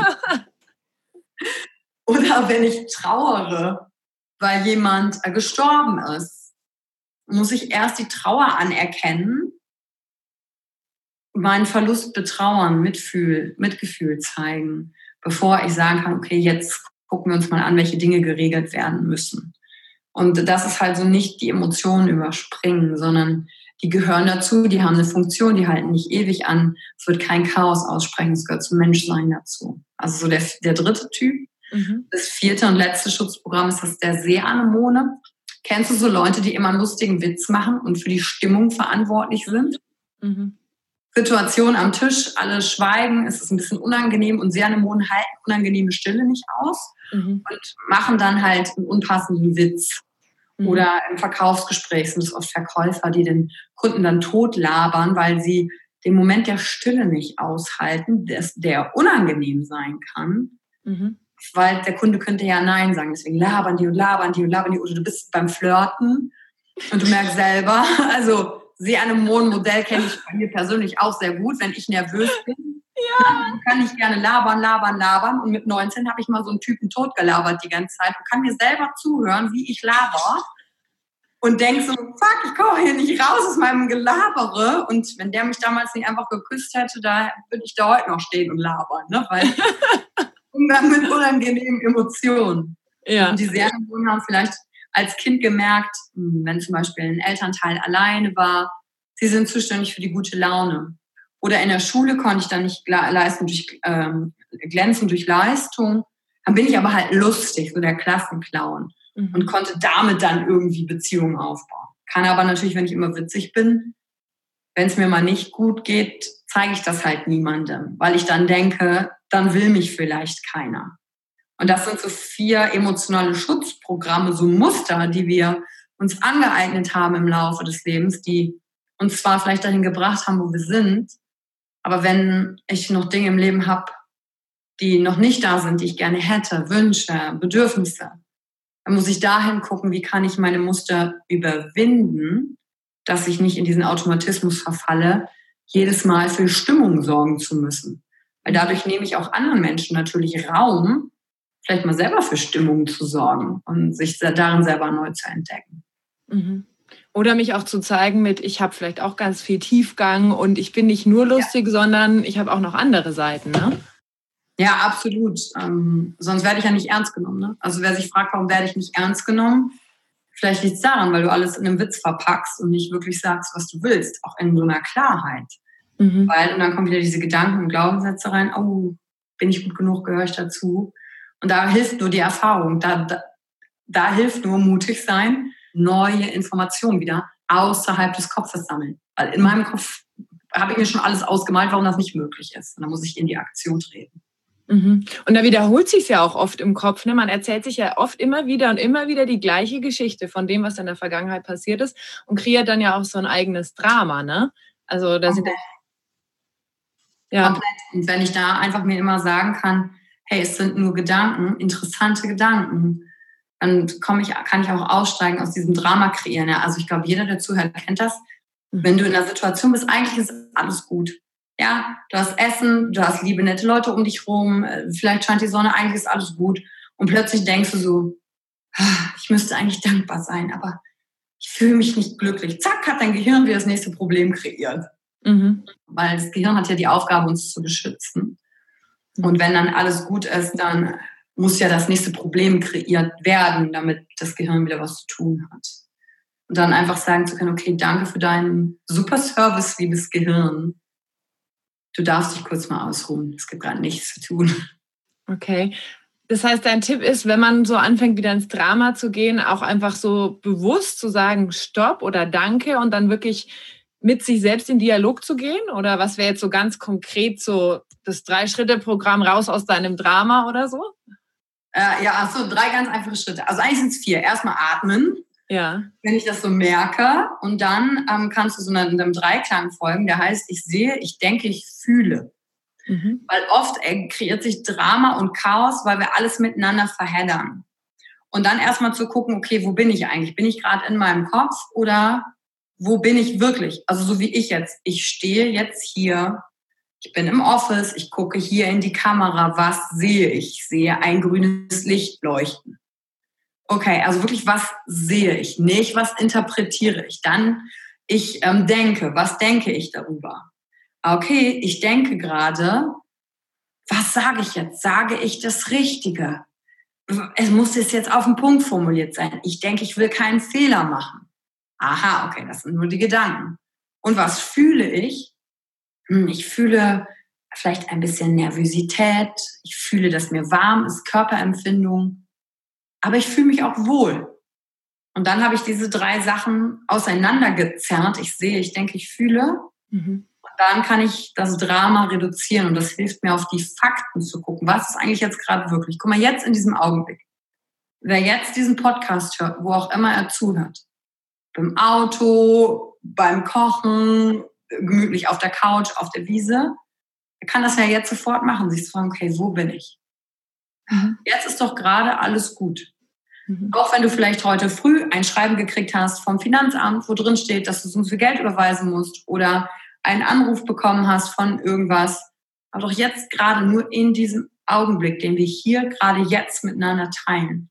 Oder wenn ich trauere, weil jemand gestorben ist, muss ich erst die Trauer anerkennen, meinen Verlust betrauern, Mitfühl, Mitgefühl zeigen, bevor ich sagen kann, okay, jetzt gucken wir uns mal an, welche Dinge geregelt werden müssen. Und das ist halt so nicht die Emotionen überspringen, sondern die gehören dazu, die haben eine Funktion, die halten nicht ewig an. Es wird kein Chaos aussprechen, es gehört zum Menschsein dazu. Also so der, der dritte Typ. Mhm. Das vierte und letzte Schutzprogramm ist das der Seeanemone. Kennst du so Leute, die immer einen lustigen Witz machen und für die Stimmung verantwortlich sind? Mhm. Situation am Tisch, alle schweigen, es ist ein bisschen unangenehm und Seeanemonen halten unangenehme Stille nicht aus mhm. und machen dann halt einen unpassenden Witz. Mhm. Oder im Verkaufsgespräch sind es oft Verkäufer, die den Kunden dann totlabern, weil sie den Moment der Stille nicht aushalten, der unangenehm sein kann. Mhm. Weil der Kunde könnte ja Nein sagen. Deswegen labern die und labern die und labern die. Oder du bist beim Flirten und du merkst selber, also Seeanemonen-Modell kenne ich bei mir persönlich auch sehr gut. Wenn ich nervös bin, ja. dann kann ich gerne labern, labern, labern. Und mit neunzehn habe ich mal so einen Typen totgelabert die ganze Zeit und kann mir selber zuhören, wie ich laber. Und denke so, fuck, ich komme hier nicht raus aus meinem Gelabere. Und wenn der mich damals nicht einfach geküsst hätte, da würde ich da heute noch stehen und labern. Ne? Weil Umgang mit unangenehmen Emotionen. Ja. Und die sehr gewohnt haben vielleicht als Kind gemerkt, wenn zum Beispiel ein Elternteil alleine war, sie sind zuständig für die gute Laune. Oder in der Schule konnte ich dann nicht leisten durch, ähm, glänzen durch Leistung. Dann bin ich aber halt lustig, so der Klassenclown. Mhm. Und konnte damit dann irgendwie Beziehungen aufbauen. Kann aber natürlich, wenn ich immer witzig bin, wenn es mir mal nicht gut geht, zeige ich das halt niemandem. Weil ich dann denke, dann will mich vielleicht keiner. Und das sind so vier emotionale Schutzprogramme, so Muster, die wir uns angeeignet haben im Laufe des Lebens, die uns zwar vielleicht dahin gebracht haben, wo wir sind, aber wenn ich noch Dinge im Leben habe, die noch nicht da sind, die ich gerne hätte, Wünsche, Bedürfnisse, dann muss ich dahin gucken, wie kann ich meine Muster überwinden, dass ich nicht in diesen Automatismus verfalle, jedes Mal für Stimmung sorgen zu müssen. Weil dadurch nehme ich auch anderen Menschen natürlich Raum, vielleicht mal selber für Stimmung zu sorgen und sich darin selber neu zu entdecken. Mhm. Oder mich auch zu zeigen mit, ich habe vielleicht auch ganz viel Tiefgang und ich bin nicht nur lustig, ja. sondern ich habe auch noch andere Seiten, ne? Ja, absolut. Ähm, sonst werde ich ja nicht ernst genommen. Ne? Also wer sich fragt, warum werde ich nicht ernst genommen, vielleicht liegt es daran, weil du alles in einem Witz verpackst und nicht wirklich sagst, was du willst, auch in so einer Klarheit. Mhm. Weil, und dann kommen wieder diese Gedanken und Glaubenssätze rein, oh, bin ich gut genug, gehöre ich dazu? Und da hilft nur die Erfahrung, da, da, da hilft nur mutig sein, neue Informationen wieder außerhalb des Kopfes sammeln. Weil in meinem Kopf habe ich mir schon alles ausgemalt, warum das nicht möglich ist. Und dann muss ich in die Aktion treten. Mhm. Und da wiederholt sich es ja auch oft im Kopf. Ne? Man erzählt sich ja oft immer wieder und immer wieder die gleiche Geschichte von dem, was in der Vergangenheit passiert ist und kreiert dann ja auch so ein eigenes Drama. Ne? Also da sind okay. ja. Komplett. Und wenn ich da einfach mir immer sagen kann, hey, es sind nur Gedanken, interessante Gedanken, dann komme ich, kann ich auch aussteigen aus diesem Drama kreieren. Ja? Also ich glaube, jeder, der zuhört, kennt das. Mhm. Wenn du in einer Situation bist, eigentlich ist alles gut. Ja, du hast Essen, du hast liebe, nette Leute um dich rum, vielleicht scheint die Sonne, eigentlich ist alles gut. Und plötzlich denkst du so, ich müsste eigentlich dankbar sein, aber ich fühle mich nicht glücklich. Zack, hat dein Gehirn wieder das nächste Problem kreiert. Mhm. Weil das Gehirn hat ja die Aufgabe, uns zu beschützen. Mhm. Und wenn dann alles gut ist, dann muss ja das nächste Problem kreiert werden, damit das Gehirn wieder was zu tun hat. Und dann einfach sagen zu können, okay, danke für deinen super Service, liebes Gehirn. Du darfst dich kurz mal ausruhen. Es gibt gerade nichts zu tun. Okay. Das heißt, dein Tipp ist, wenn man so anfängt, wieder ins Drama zu gehen, auch einfach so bewusst zu sagen, Stopp oder Danke und dann wirklich mit sich selbst in Dialog zu gehen? Oder was wäre jetzt so ganz konkret so das Drei-Schritte-Programm raus aus deinem Drama oder so? Äh, ja, ach so, drei ganz einfache Schritte. Also eigentlich sind es vier. Erstmal atmen. Ja. Wenn ich das so merke und dann ähm, kannst du so einem, einem Dreiklang folgen, der heißt, ich sehe, ich denke, ich fühle. Mhm. Weil oft äh, kreiert sich Drama und Chaos, weil wir alles miteinander verheddern. Und dann erstmal zu gucken, okay, wo bin ich eigentlich? Bin ich gerade in meinem Kopf oder wo bin ich wirklich? Also so wie ich jetzt. Ich stehe jetzt hier, ich bin im Office, ich gucke hier in die Kamera, was sehe ich? Ich sehe ein grünes Licht leuchten. Okay, also wirklich, was sehe ich? Nicht, was interpretiere ich? Dann, ich ähm, denke, was denke ich darüber? Okay, ich denke gerade, was sage ich jetzt? Sage ich das Richtige? Es muss jetzt auf den Punkt formuliert sein. Ich denke, ich will keinen Fehler machen. Aha, okay, das sind nur die Gedanken. Und was fühle ich? Hm, ich fühle vielleicht ein bisschen Nervosität. Ich fühle, dass mir warm ist, Körperempfindung. Aber ich fühle mich auch wohl. Und dann habe ich diese drei Sachen auseinandergezerrt. Ich sehe, ich denke, ich fühle. Mhm. Und dann kann ich das Drama reduzieren. Und das hilft mir, auf die Fakten zu gucken. Was ist eigentlich jetzt gerade wirklich? Guck mal, jetzt in diesem Augenblick. Wer jetzt diesen Podcast hört, wo auch immer er zuhört, beim Auto, beim Kochen, gemütlich auf der Couch, auf der Wiese, der kann das ja jetzt sofort machen. Sich zu fragen, okay, wo bin ich? Mhm. Jetzt ist doch gerade alles gut. Mhm. Auch wenn du vielleicht heute früh ein Schreiben gekriegt hast vom Finanzamt, wo drin steht, dass du so viel Geld überweisen musst oder einen Anruf bekommen hast von irgendwas. Aber doch jetzt gerade nur in diesem Augenblick, den wir hier gerade jetzt miteinander teilen,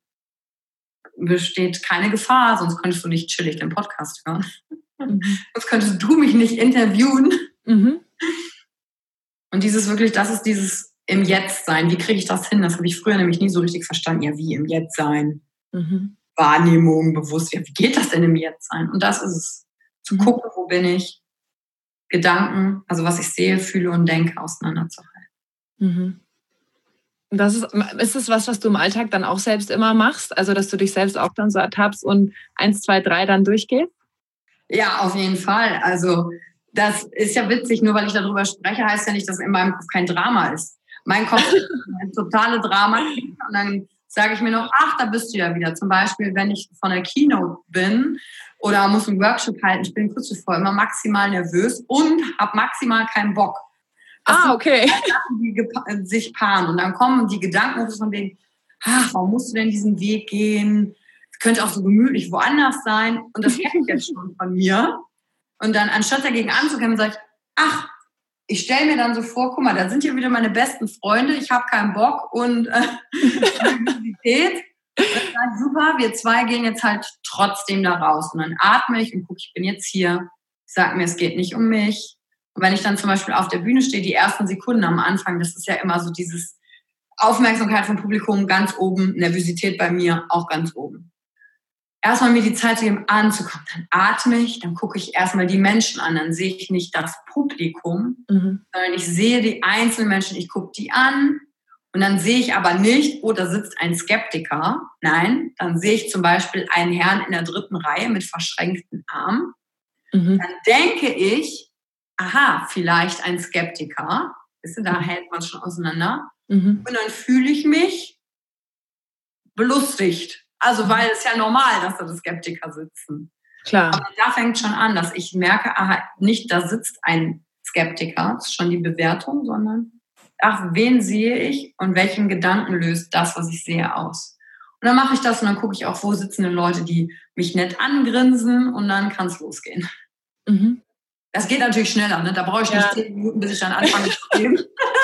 besteht keine Gefahr, sonst könntest du nicht chillig den Podcast hören. Mhm. Sonst könntest du mich nicht interviewen. Mhm. Und dieses wirklich, das ist dieses im Jetzt sein. Wie kriege ich das hin? Das habe ich früher nämlich nie so richtig verstanden. Ja, wie im Jetzt sein? Mhm. Wahrnehmung, Bewusstsein. Wie geht das denn im Jetzt sein? Und das ist es. Zu gucken, wo bin ich? Gedanken, also was ich sehe, fühle und denke, auseinanderzuhalten. Mhm. Das ist, ist es was, was du im Alltag dann auch selbst immer machst? Also, dass du dich selbst auch dann so ertappst und eins, zwei, drei dann durchgehst? Ja, auf jeden Fall. Also, das ist ja witzig, nur weil ich darüber spreche, heißt ja nicht, dass in meinem Kopf kein Drama ist. Mein Kopf ist ein totale Drama. Und dann sage ich mir noch, ach, da bist du ja wieder. Zum Beispiel, wenn ich von der Keynote bin oder muss einen Workshop halten, ich bin kurz zuvor immer maximal nervös und habe maximal keinen Bock. Das ah, okay. Sachen, die sich paaren. Und dann kommen die Gedanken von wegen, ach, warum musst du denn diesen Weg gehen? Es könnte auch so gemütlich woanders sein. Und das kenne ich jetzt schon von mir. Und dann, anstatt dagegen anzukämpfen, sage ich, ach, ich stelle mir dann so vor, guck mal, da sind ja wieder meine besten Freunde, ich habe keinen Bock und äh, Nervosität. Super, wir zwei gehen jetzt halt trotzdem da raus. Und dann atme ich und gucke, ich bin jetzt hier. Ich sage mir, es geht nicht um mich. Und wenn ich dann zum Beispiel auf der Bühne stehe, die ersten Sekunden am Anfang, das ist ja immer so dieses Aufmerksamkeit vom Publikum ganz oben, Nervosität bei mir auch ganz oben. Erstmal mir die Zeit zu geben, anzukommen. Dann atme ich, dann gucke ich erstmal die Menschen an. Dann sehe ich nicht das Publikum, mhm. sondern ich sehe die einzelnen Menschen. Ich gucke die an und dann sehe ich aber nicht, oh, da sitzt ein Skeptiker. Nein, dann sehe ich zum Beispiel einen Herrn in der dritten Reihe mit verschränkten Armen. Mhm. Dann denke ich, aha, vielleicht ein Skeptiker. Weißt du, da hält man es schon auseinander. Mhm. Und dann fühle ich mich belustigt. Also, weil es ja normal, dass da die Skeptiker sitzen. Klar. Aber da fängt schon an, dass ich merke, aha, nicht da sitzt ein Skeptiker, das ist schon die Bewertung, sondern, ach, wen sehe ich und welchen Gedanken löst das, was ich sehe, aus? Und dann mache ich das und dann gucke ich auch, wo sitzen denn Leute, die mich nett angrinsen und dann kann es losgehen. Mhm. Das geht natürlich schneller, ne? Da brauche ich ja. nicht zehn Minuten, bis ich dann anfange zu reden.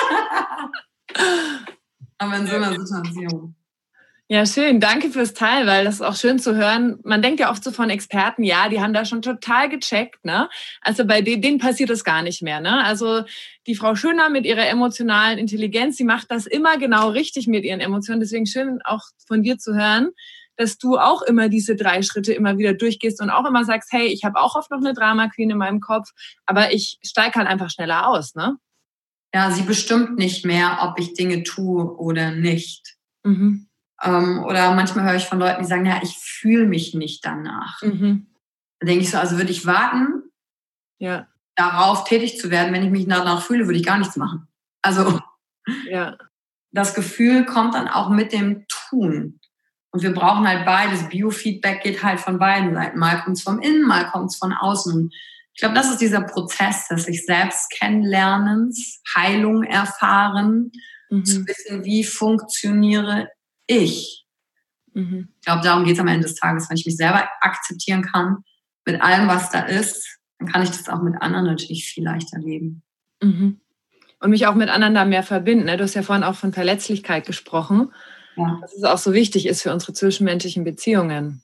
Aber in so einer Situation. Ja, schön. Danke fürs Teil, weil das ist auch schön zu hören. Man denkt ja oft so von Experten, ja, die haben da schon total gecheckt, ne? Also bei denen, denen passiert das gar nicht mehr, ne? Also die Frau Schöner mit ihrer emotionalen Intelligenz, die macht das immer genau richtig mit ihren Emotionen. Deswegen schön auch von dir zu hören, dass du auch immer diese drei Schritte immer wieder durchgehst und auch immer sagst, hey, ich habe auch oft noch eine Drama Queen in meinem Kopf, aber ich steige halt einfach schneller aus, ne? Ja, sie bestimmt nicht mehr, ob ich Dinge tue oder nicht. Mhm. Ähm, oder manchmal höre ich von Leuten, die sagen, ja, ich fühle mich nicht danach. Mhm. Dann denke ich so, also würde ich warten, ja. darauf tätig zu werden, wenn ich mich danach fühle, würde ich gar nichts machen. Also ja. Das Gefühl kommt dann auch mit dem Tun. Und wir brauchen halt beides. Biofeedback geht halt von beiden Seiten. Mal kommt es vom Innen, mal kommt es von außen. Ich glaube, das ist dieser Prozess des sich selbst kennenlernens, Heilung erfahren, mhm. zu wissen, wie funktioniere ich. Mhm. Ich glaube, darum geht es am Ende des Tages. Wenn ich mich selber akzeptieren kann, mit allem, was da ist, dann kann ich das auch mit anderen natürlich viel leichter leben. Mhm. Und mich auch mit anderen da mehr verbinden. Du hast ja vorhin auch von Verletzlichkeit gesprochen. Ja. Dass es auch so wichtig ist für unsere zwischenmenschlichen Beziehungen.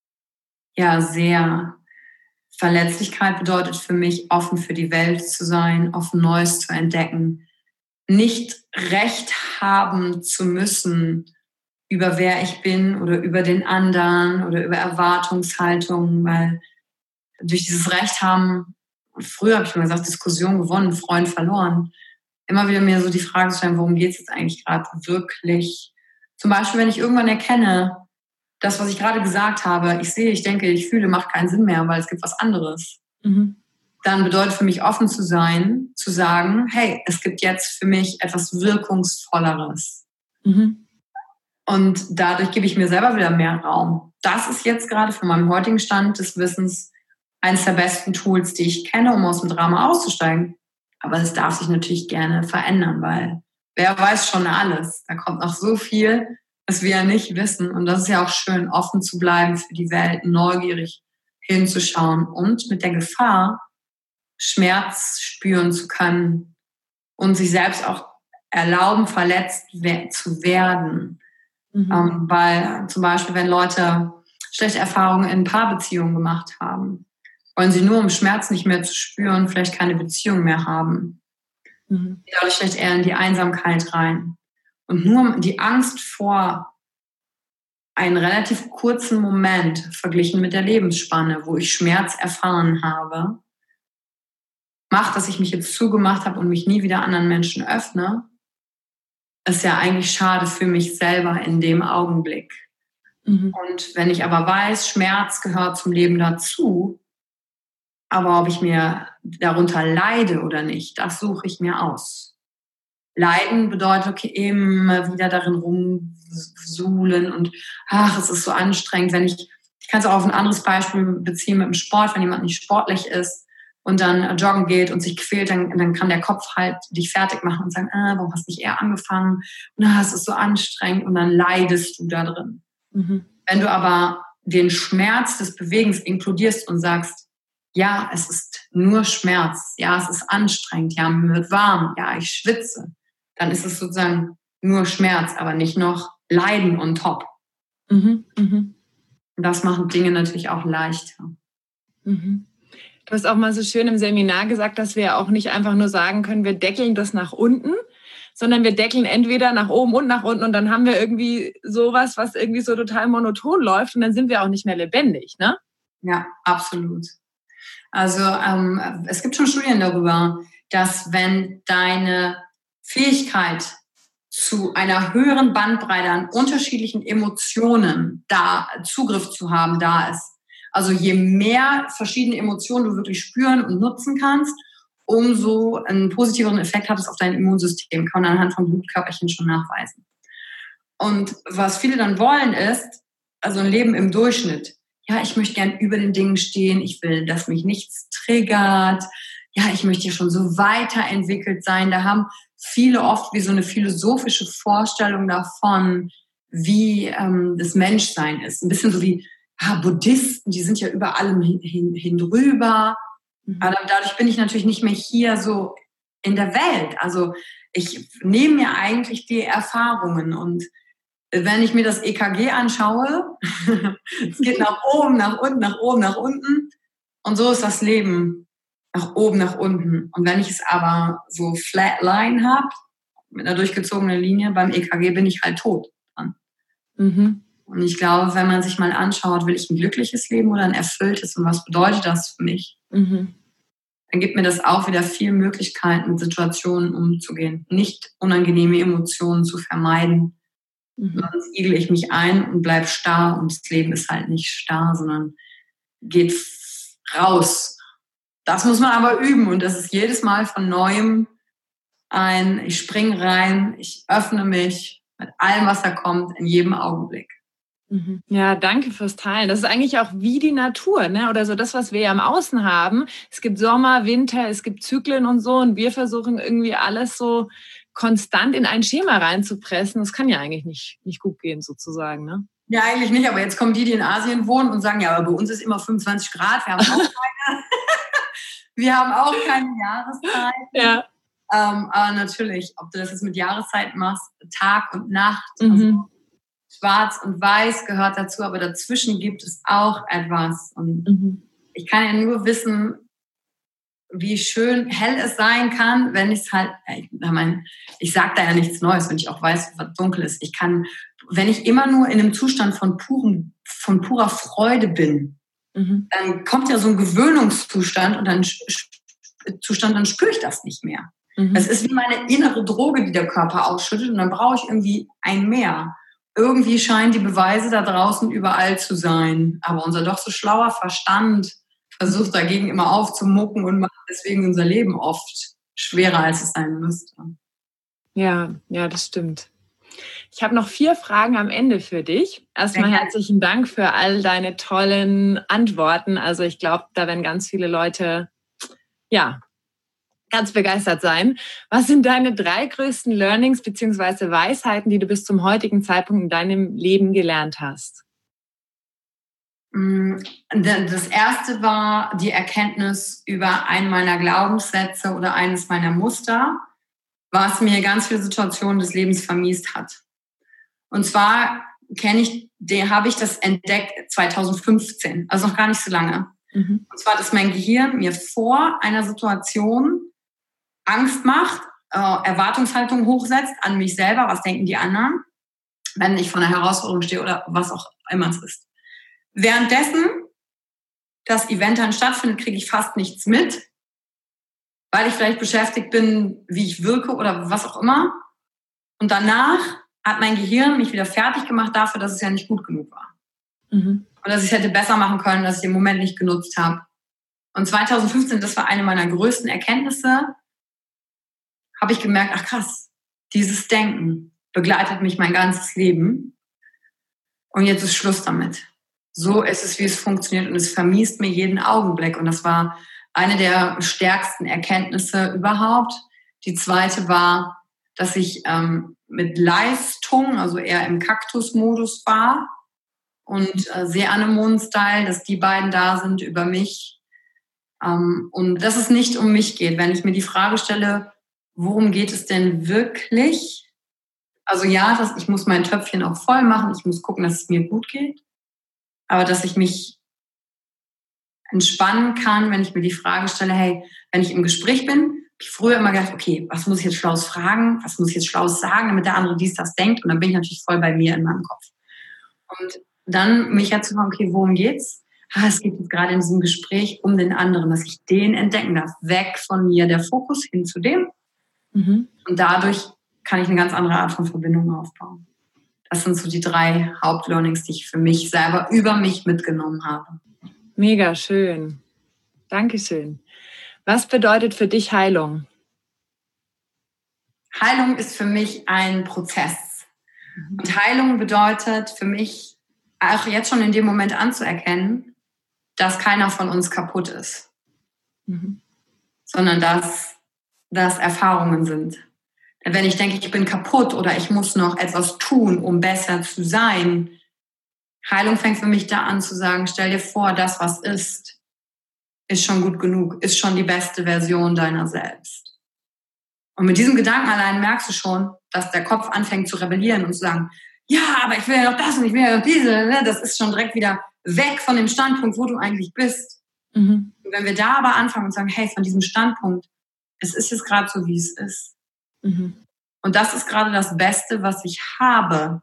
Ja, sehr. Verletzlichkeit bedeutet für mich, offen für die Welt zu sein, offen Neues zu entdecken, nicht Recht haben zu müssen über wer ich bin oder über den anderen oder über Erwartungshaltungen, weil durch dieses Recht haben, früher habe ich mal gesagt, Diskussion gewonnen, Freund verloren, immer wieder mir so die Frage zu stellen, worum geht es jetzt eigentlich gerade wirklich? Zum Beispiel, wenn ich irgendwann erkenne, das, was ich gerade gesagt habe, ich sehe, ich denke, ich fühle, macht keinen Sinn mehr, weil es gibt was anderes. Mhm. Dann bedeutet für mich offen zu sein, zu sagen, hey, es gibt jetzt für mich etwas Wirkungsvolleres. Mhm. Und dadurch gebe ich mir selber wieder mehr Raum. Das ist jetzt gerade von meinem heutigen Stand des Wissens eines der besten Tools, die ich kenne, um aus dem Drama auszusteigen. Aber es darf sich natürlich gerne verändern, weil wer weiß schon alles. Da kommt noch so viel, was wir ja nicht wissen. Und das ist ja auch schön, offen zu bleiben für die Welt, neugierig hinzuschauen und mit der Gefahr, Schmerz spüren zu können und sich selbst auch erlauben, verletzt zu werden. Mhm. Ähm, weil zum Beispiel, wenn Leute schlechte Erfahrungen in Paarbeziehungen gemacht haben, wollen sie nur, um Schmerz nicht mehr zu spüren, vielleicht keine Beziehung mehr haben. Mhm. Dadurch vielleicht eher in die Einsamkeit rein. Und nur die Angst vor einen relativ kurzen Moment verglichen mit der Lebensspanne, wo ich Schmerz erfahren habe, macht, dass ich mich jetzt zugemacht habe und mich nie wieder anderen Menschen öffne, ist ja eigentlich schade für mich selber in dem Augenblick. Mhm. Und wenn ich aber weiß, Schmerz gehört zum Leben dazu, aber ob ich mir darunter leide oder nicht, das suche ich mir aus. Leiden bedeutet, okay, immer wieder darin rumsuhlen und ach, es ist so anstrengend, wenn ich, ich kann es auch auf ein anderes Beispiel beziehen mit dem Sport, wenn jemand nicht sportlich ist und dann joggen geht und sich quält, dann, dann kann der Kopf halt dich fertig machen und sagen, ah, warum hast du nicht eher angefangen? Und ah, es ist so anstrengend und dann leidest du da drin. Mhm. Wenn du aber den Schmerz des Bewegens inkludierst und sagst, ja, es ist nur Schmerz, ja, es ist anstrengend, ja, mir wird warm, ja, ich schwitze, dann ist es sozusagen nur Schmerz, aber nicht noch Leiden on top. Mhm, mhm. Und das macht Dinge natürlich auch leichter. Mhm. Du hast auch mal so schön im Seminar gesagt, dass wir auch nicht einfach nur sagen können, wir deckeln das nach unten, sondern wir deckeln entweder nach oben und nach unten und dann haben wir irgendwie sowas, was irgendwie so total monoton läuft und dann sind wir auch nicht mehr lebendig, ne? Ja, absolut. Also ähm, es gibt schon Studien darüber, dass wenn deine Fähigkeit zu einer höheren Bandbreite an unterschiedlichen Emotionen da Zugriff zu haben da ist, also je mehr verschiedene Emotionen du wirklich spüren und nutzen kannst, umso einen positiveren Effekt hat es auf dein Immunsystem, kann man anhand von Blutkörperchen schon nachweisen. Und was viele dann wollen ist, also ein Leben im Durchschnitt. Ja, ich möchte gern über den Dingen stehen, ich will, dass mich nichts triggert, ja, ich möchte ja schon so weiterentwickelt sein. Da haben viele oft wie so eine philosophische Vorstellung davon, wie ähm, das Menschsein ist. Ein bisschen so wie ja, Buddhisten, die sind ja über allem hin, hin, hin drüber. Mhm. Aber dadurch bin ich natürlich nicht mehr hier so in der Welt. Also ich nehme mir eigentlich die Erfahrungen und wenn ich mir das E K G anschaue, es geht nach oben, nach unten, nach oben, nach unten. Und so ist das Leben. Nach oben, nach unten. Und wenn ich es aber so flatline habe, mit einer durchgezogenen Linie, beim E K G bin ich halt tot dran. Mhm. Und ich glaube, wenn man sich mal anschaut, will ich ein glückliches Leben oder ein erfülltes und was bedeutet das für mich? Mhm. Dann gibt mir das auch wieder viele Möglichkeiten, mit Situationen umzugehen. Nicht unangenehme Emotionen zu vermeiden. Mhm. Sonst igel ich mich ein und bleib starr und das Leben ist halt nicht starr, sondern geht raus. Das muss man aber üben und das ist jedes Mal von Neuem ein, ich springe rein, ich öffne mich mit allem, was da kommt, in jedem Augenblick. Mhm. Ja, danke fürs Teilen. Das ist eigentlich auch wie die Natur, ne? Oder so das, was wir ja im Außen haben. Es gibt Sommer, Winter, es gibt Zyklen und so und wir versuchen irgendwie alles so konstant in ein Schema reinzupressen. Das kann ja eigentlich nicht, nicht gut gehen, sozusagen, ne? Ja, eigentlich nicht, aber jetzt kommen die, die in Asien wohnen und sagen, ja, aber bei uns ist immer fünfundzwanzig Grad, wir haben auch keine, wir haben auch keine Jahreszeiten. Ja. Ähm, aber natürlich, ob du das jetzt mit Jahreszeiten machst, Tag und Nacht, mhm. also Schwarz und Weiß gehört dazu, aber dazwischen gibt es auch etwas. Und mhm. ich kann ja nur wissen, wie schön hell es sein kann, wenn ich es halt, ich meine, ich sage da ja nichts Neues, wenn ich auch weiß, was dunkel ist. Ich kann, wenn ich immer nur in einem Zustand von purem, von purer Freude bin, mhm. dann kommt ja so ein Gewöhnungszustand und dann Zustand, dann spüre ich das nicht mehr. Mhm. Das ist wie meine innere Droge, die der Körper ausschüttet und dann brauche ich irgendwie ein Mehr. Irgendwie scheinen die Beweise da draußen überall zu sein, aber unser doch so schlauer Verstand versucht dagegen immer aufzumucken und macht deswegen unser Leben oft schwerer, als es sein müsste. Ja, ja, das stimmt. Ich habe noch vier Fragen am Ende für dich. Erstmal herzlichen Dank für all deine tollen Antworten. Also ich glaube, da werden ganz viele Leute, ja, ganz begeistert sein. Was sind deine drei größten Learnings bzw. Weisheiten, die du bis zum heutigen Zeitpunkt in deinem Leben gelernt hast? Das erste war die Erkenntnis über einen meiner Glaubenssätze oder eines meiner Muster, was mir ganz viele Situationen des Lebens vermiest hat. Und zwar kenne ich, habe ich das entdeckt zwanzig fünfzehn, also noch gar nicht so lange. Mhm. Und zwar, dass mein Gehirn mir vor einer Situation Angst macht äh, Erwartungshaltung hochsetzt an mich selber, was denken die anderen, wenn ich vor einer Herausforderung stehe oder was auch immer es ist. Währenddessen das Event dann stattfindet, kriege ich fast nichts mit, weil ich vielleicht beschäftigt bin, wie ich wirke oder was auch immer. Und danach hat mein Gehirn mich wieder fertig gemacht dafür, dass es ja nicht gut genug war. Mhm. Und dass ich es hätte besser machen können, dass ich den Moment nicht genutzt habe. Und zwanzig fünfzehn, das war eine meiner größten Erkenntnisse, habe ich gemerkt, ach krass, dieses Denken begleitet mich mein ganzes Leben. Und jetzt ist Schluss damit. So ist es, wie es funktioniert und es vermiest mir jeden Augenblick. Und das war eine der stärksten Erkenntnisse überhaupt. Die zweite war, dass ich ähm, mit Leistung, also eher im Kaktus-Modus war und äh, sehr Anemon-Style, dass die beiden da sind über mich. Ähm, und dass es nicht um mich geht. Wenn ich mir die Frage stelle, worum geht es denn wirklich? Also ja, dass ich muss mein Töpfchen auch voll machen, ich muss gucken, dass es mir gut geht. Aber dass ich mich entspannen kann, wenn ich mir die Frage stelle, hey, wenn ich im Gespräch bin, habe ich früher immer gedacht, okay, was muss ich jetzt Schlaues fragen, was muss ich jetzt Schlaues sagen, damit der andere dies, das denkt. Und dann bin ich natürlich voll bei mir in meinem Kopf. Und dann mich jetzt zu fragen, okay, worum geht's? Ah, es geht jetzt gerade in diesem Gespräch um den anderen, dass ich den entdecken darf. Weg von mir, der Fokus hin zu dem. Mhm. Und dadurch kann ich eine ganz andere Art von Verbindung aufbauen. Das sind so die drei Hauptlearnings, die ich für mich selber über mich mitgenommen habe. Mega schön. Dankeschön. Was bedeutet für dich Heilung? Heilung ist für mich ein Prozess. Und Heilung bedeutet für mich, auch jetzt schon in dem Moment anzuerkennen, dass keiner von uns kaputt ist. Mhm. Sondern dass das Erfahrungen sind. Wenn ich denke, ich bin kaputt oder ich muss noch etwas tun, um besser zu sein, Heilung fängt für mich da an zu sagen, stell dir vor, das, was ist, ist schon gut genug, ist schon die beste Version deiner selbst. Und mit diesem Gedanken allein merkst du schon, dass der Kopf anfängt zu rebellieren und zu sagen, ja, aber ich will ja noch das und ich will ja noch diese. Das ist schon direkt wieder weg von dem Standpunkt, wo du eigentlich bist. Mhm. Und wenn wir da aber anfangen und sagen, hey, von diesem Standpunkt, es ist jetzt gerade so, wie es ist. Mhm. Und das ist gerade das Beste, was ich habe.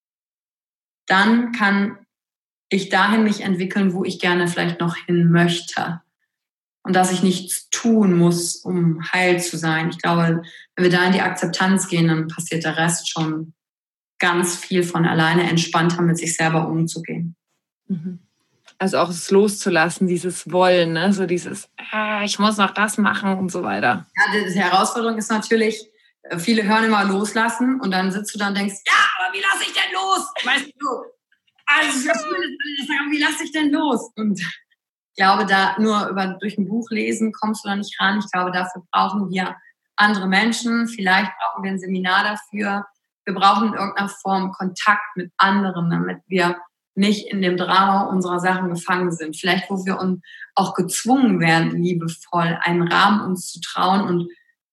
Dann kann ich dahin mich entwickeln, wo ich gerne vielleicht noch hin möchte. Und dass ich nichts tun muss, um heil zu sein. Ich glaube, wenn wir da in die Akzeptanz gehen, dann passiert der Rest schon ganz viel von alleine, entspannter mit sich selber umzugehen. Mhm. Also auch es loszulassen, dieses Wollen, ne? So dieses, ah, ich muss noch das machen und so weiter. Ja, die Herausforderung ist natürlich, viele hören immer loslassen und dann sitzt du da und denkst, ja, aber wie lasse ich denn los? Weißt du, also wie lasse ich denn los? Und ich glaube, da nur über, durch ein Buch lesen kommst du da nicht ran. Ich glaube, dafür brauchen wir andere Menschen. Vielleicht brauchen wir ein Seminar dafür. Wir brauchen in irgendeiner Form Kontakt mit anderen, damit wir nicht in dem Drama unserer Sachen gefangen sind. Vielleicht, wo wir uns auch gezwungen werden, liebevoll einen Rahmen uns zu trauen und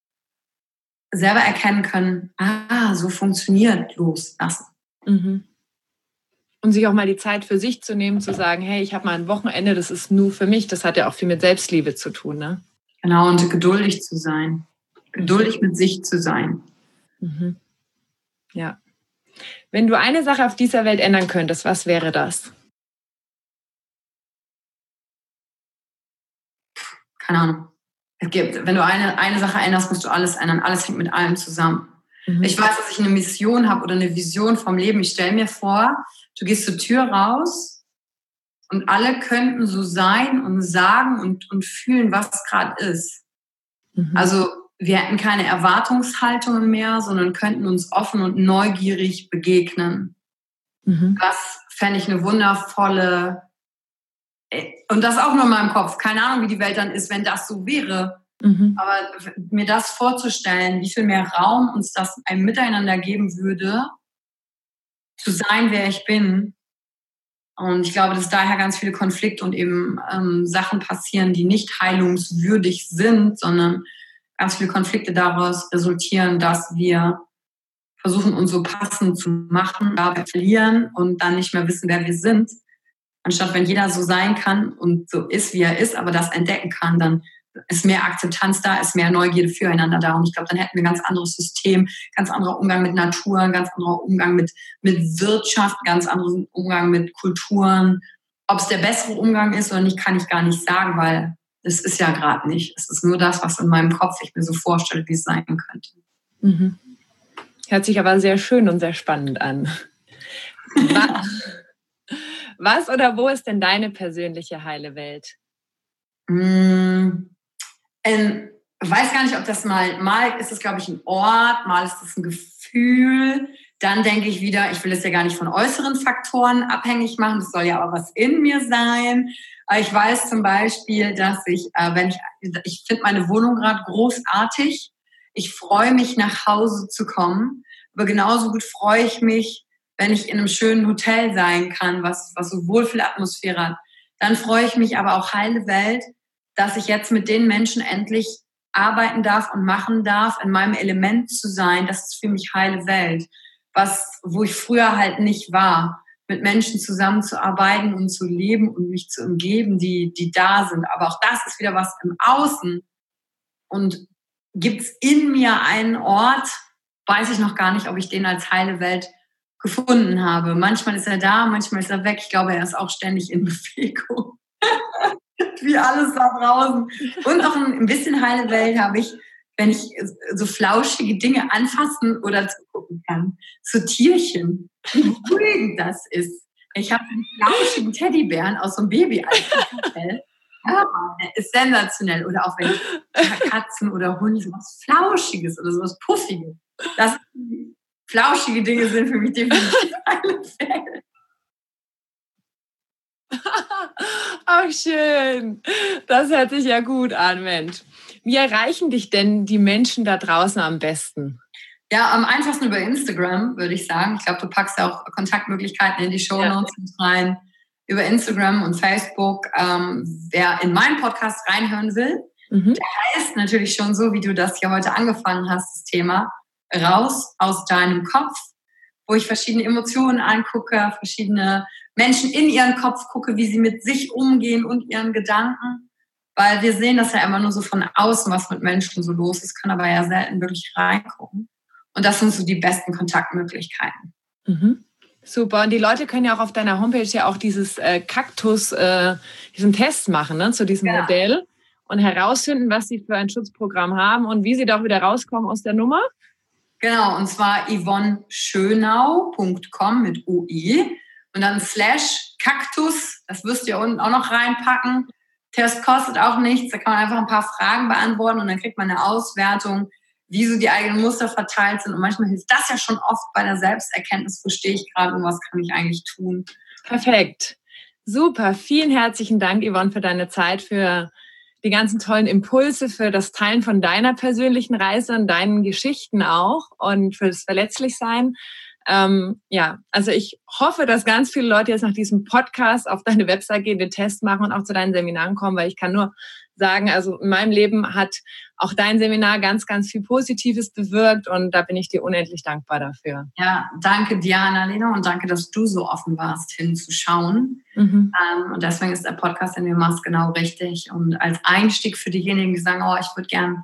selber erkennen können, ah, so funktioniert loslassen. Mhm. Und sich auch mal die Zeit für sich zu nehmen, zu sagen, hey, ich habe mal ein Wochenende, das ist nur für mich. Das hat ja auch viel mit Selbstliebe zu tun, ne? Genau, und geduldig zu sein. Geduldig mit sich zu sein. Mhm. Ja. Wenn du eine Sache auf dieser Welt ändern könntest, was wäre das? Keine Ahnung. Es gibt, wenn du eine, eine Sache änderst, musst du alles ändern. Alles hängt mit allem zusammen. Mhm. Ich weiß, dass ich eine Mission habe oder eine Vision vom Leben. Ich stelle mir vor, du gehst zur Tür raus und alle könnten so sein und sagen und, und fühlen, was gerade ist. Mhm. Also wir hätten keine Erwartungshaltungen mehr, sondern könnten uns offen und neugierig begegnen. Mhm. Das fände ich eine wundervolle, und das auch nur in meinem Kopf. Keine Ahnung, wie die Welt dann ist, wenn das so wäre. Mhm. Aber mir das vorzustellen, wie viel mehr Raum uns das ein Miteinander geben würde, zu sein, wer ich bin. Und ich glaube, dass daher ganz viele Konflikte und eben ähm, Sachen passieren, die nicht heilungswürdig sind, sondern ganz viele Konflikte daraus resultieren, dass wir versuchen, uns so passend zu machen, dabei verlieren und dann nicht mehr wissen, wer wir sind. Anstatt wenn jeder so sein kann und so ist, wie er ist, aber das entdecken kann, dann ist mehr Akzeptanz da, ist mehr Neugierde füreinander da. Und ich glaube, dann hätten wir ein ganz anderes System, ganz anderer Umgang mit Natur, ein ganz anderer Umgang mit, mit Wirtschaft, ganz anderen Umgang mit Kulturen. Ob es der bessere Umgang ist oder nicht, kann ich gar nicht sagen, weil es ist ja gerade nicht. Es ist nur das, was in meinem Kopf ich mir so vorstelle, wie es sein könnte. Mhm. Hört sich aber sehr schön und sehr spannend an. Was, was oder wo ist denn deine persönliche heile Welt? Hm, ähm, ich weiß gar nicht, ob das mal, mal ist es, glaube ich, ein Ort, mal ist es ein Gefühl. Dann denke ich wieder, ich will es ja gar nicht von äußeren Faktoren abhängig machen. Das soll ja auch was in mir sein. Aber ich weiß zum Beispiel, dass ich, äh, wenn ich, ich finde meine Wohnung gerade großartig. Ich freue mich, nach Hause zu kommen. Aber genauso gut freue ich mich, wenn ich in einem schönen Hotel sein kann, was, was so Wohlfühlatmosphäre hat. Dann freue ich mich aber auch heile Welt, dass ich jetzt mit den Menschen endlich arbeiten darf und machen darf, in meinem Element zu sein. Das ist für mich heile Welt. Was, wo ich früher halt nicht war, mit Menschen zusammenzuarbeiten und zu leben und mich zu umgeben, die, die da sind. Aber auch das ist wieder was im Außen. Und gibt's in mir einen Ort, weiß ich noch gar nicht, ob ich den als heile Welt gefunden habe. Manchmal ist er da, manchmal ist er weg. Ich glaube, er ist auch ständig in Bewegung. Wie alles da draußen. Und noch ein bisschen heile Welt habe ich, wenn ich so flauschige Dinge anfassen oder zugucken kann. So Tierchen, wie beruhigend das ist. Ich habe einen flauschigen Teddybären aus so einem Babyalter. Ja, der ist sensationell. Oder auch wenn ich Katzen oder Hunde so was Flauschiges oder so was Puffiges. Das, flauschige Dinge sind für mich definitiv heile Welt. Oh, schön. Das hört sich ja gut an, Mensch. Wie erreichen dich denn die Menschen da draußen am besten? Ja, am einfachsten über Instagram, würde ich sagen. Ich glaube, du packst ja auch Kontaktmöglichkeiten in die Shownotes ja. rein. Über Instagram und Facebook. Ähm, wer in meinen Podcast reinhören will, mhm. der heißt natürlich schon so, wie du das hier heute angefangen hast, das Thema, raus aus deinem Kopf, wo ich verschiedene Emotionen angucke, verschiedene Menschen in ihren Kopf gucke, wie sie mit sich umgehen und ihren Gedanken. Weil wir sehen das ja immer nur so von außen, was mit Menschen so los ist, können aber ja selten wirklich reingucken. Und das sind so die besten Kontaktmöglichkeiten. Mhm. Super. Und die Leute können ja auch auf deiner Homepage ja auch dieses äh, Kaktus, äh, diesen Test machen, ne, zu diesem ja. Modell und herausfinden, was sie für ein Schutzprogramm haben und wie sie da auch wieder rauskommen aus der Nummer. Genau, und zwar yvonne schönau punkt com mit U I und dann slash Kaktus, das wirst du ja unten auch noch reinpacken. Test kostet auch nichts, da kann man einfach ein paar Fragen beantworten und dann kriegt man eine Auswertung, wie so die eigenen Muster verteilt sind. Und manchmal hilft das ja schon oft bei der Selbsterkenntnis, wo stehe ich gerade und was kann ich eigentlich tun. Perfekt. Super. Vielen herzlichen Dank, Yvonne, für deine Zeit, für die ganzen tollen Impulse, für das Teilen von deiner persönlichen Reise und deinen Geschichten auch und für das Verletzlichsein. Ähm, ja, also ich hoffe, dass ganz viele Leute jetzt nach diesem Podcast auf deine Website gehen, den Test machen und auch zu deinen Seminaren kommen, weil ich kann nur sagen, also in meinem Leben hat auch dein Seminar ganz, ganz viel Positives bewirkt und da bin ich dir unendlich dankbar dafür. Ja, danke dir, Annalena, und danke, dass du so offen warst, hinzuschauen. Mhm. Ähm, und deswegen ist der Podcast, den du machst, genau richtig. Und als Einstieg für diejenigen, die sagen, oh, ich würde gern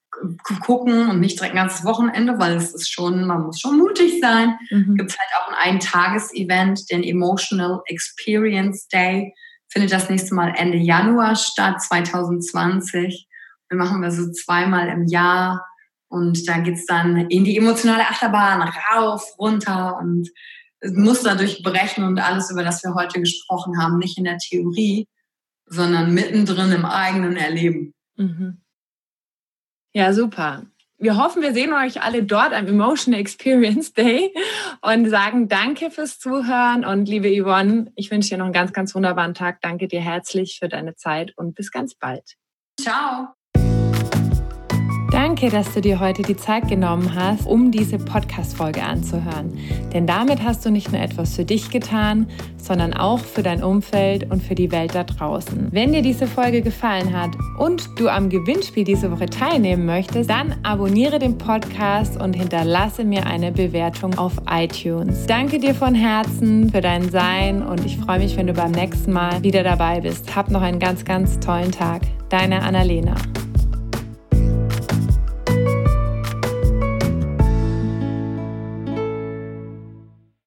gucken und nicht direkt ein ganzes Wochenende, weil es ist schon, man muss schon mutig sein. Mhm. Gibt es halt auch ein Ein-Tages-Event, den Emotional Experience Day. Findet das nächste Mal Ende Januar statt, zwanzig zwanzig. Wir machen wir so zweimal im Jahr und da geht's dann in die emotionale Achterbahn, rauf, runter und Muster durchbrechen und alles, über das wir heute gesprochen haben, nicht in der Theorie, sondern mittendrin im eigenen Erleben. Mhm. Ja, super. Wir hoffen, wir sehen euch alle dort am Emotional Experience Day und sagen danke fürs Zuhören. Und liebe Yvonne, ich wünsche dir noch einen ganz, ganz wunderbaren Tag. Danke dir herzlich für deine Zeit und bis ganz bald. Ciao. Danke, dass du dir heute die Zeit genommen hast, um diese Podcast-Folge anzuhören. Denn damit hast du nicht nur etwas für dich getan, sondern auch für dein Umfeld und für die Welt da draußen. Wenn dir diese Folge gefallen hat und du am Gewinnspiel diese Woche teilnehmen möchtest, dann abonniere den Podcast und hinterlasse mir eine Bewertung auf iTunes. Danke dir von Herzen für dein Sein und ich freue mich, wenn du beim nächsten Mal wieder dabei bist. Hab noch einen ganz, ganz tollen Tag. Deine Annalena.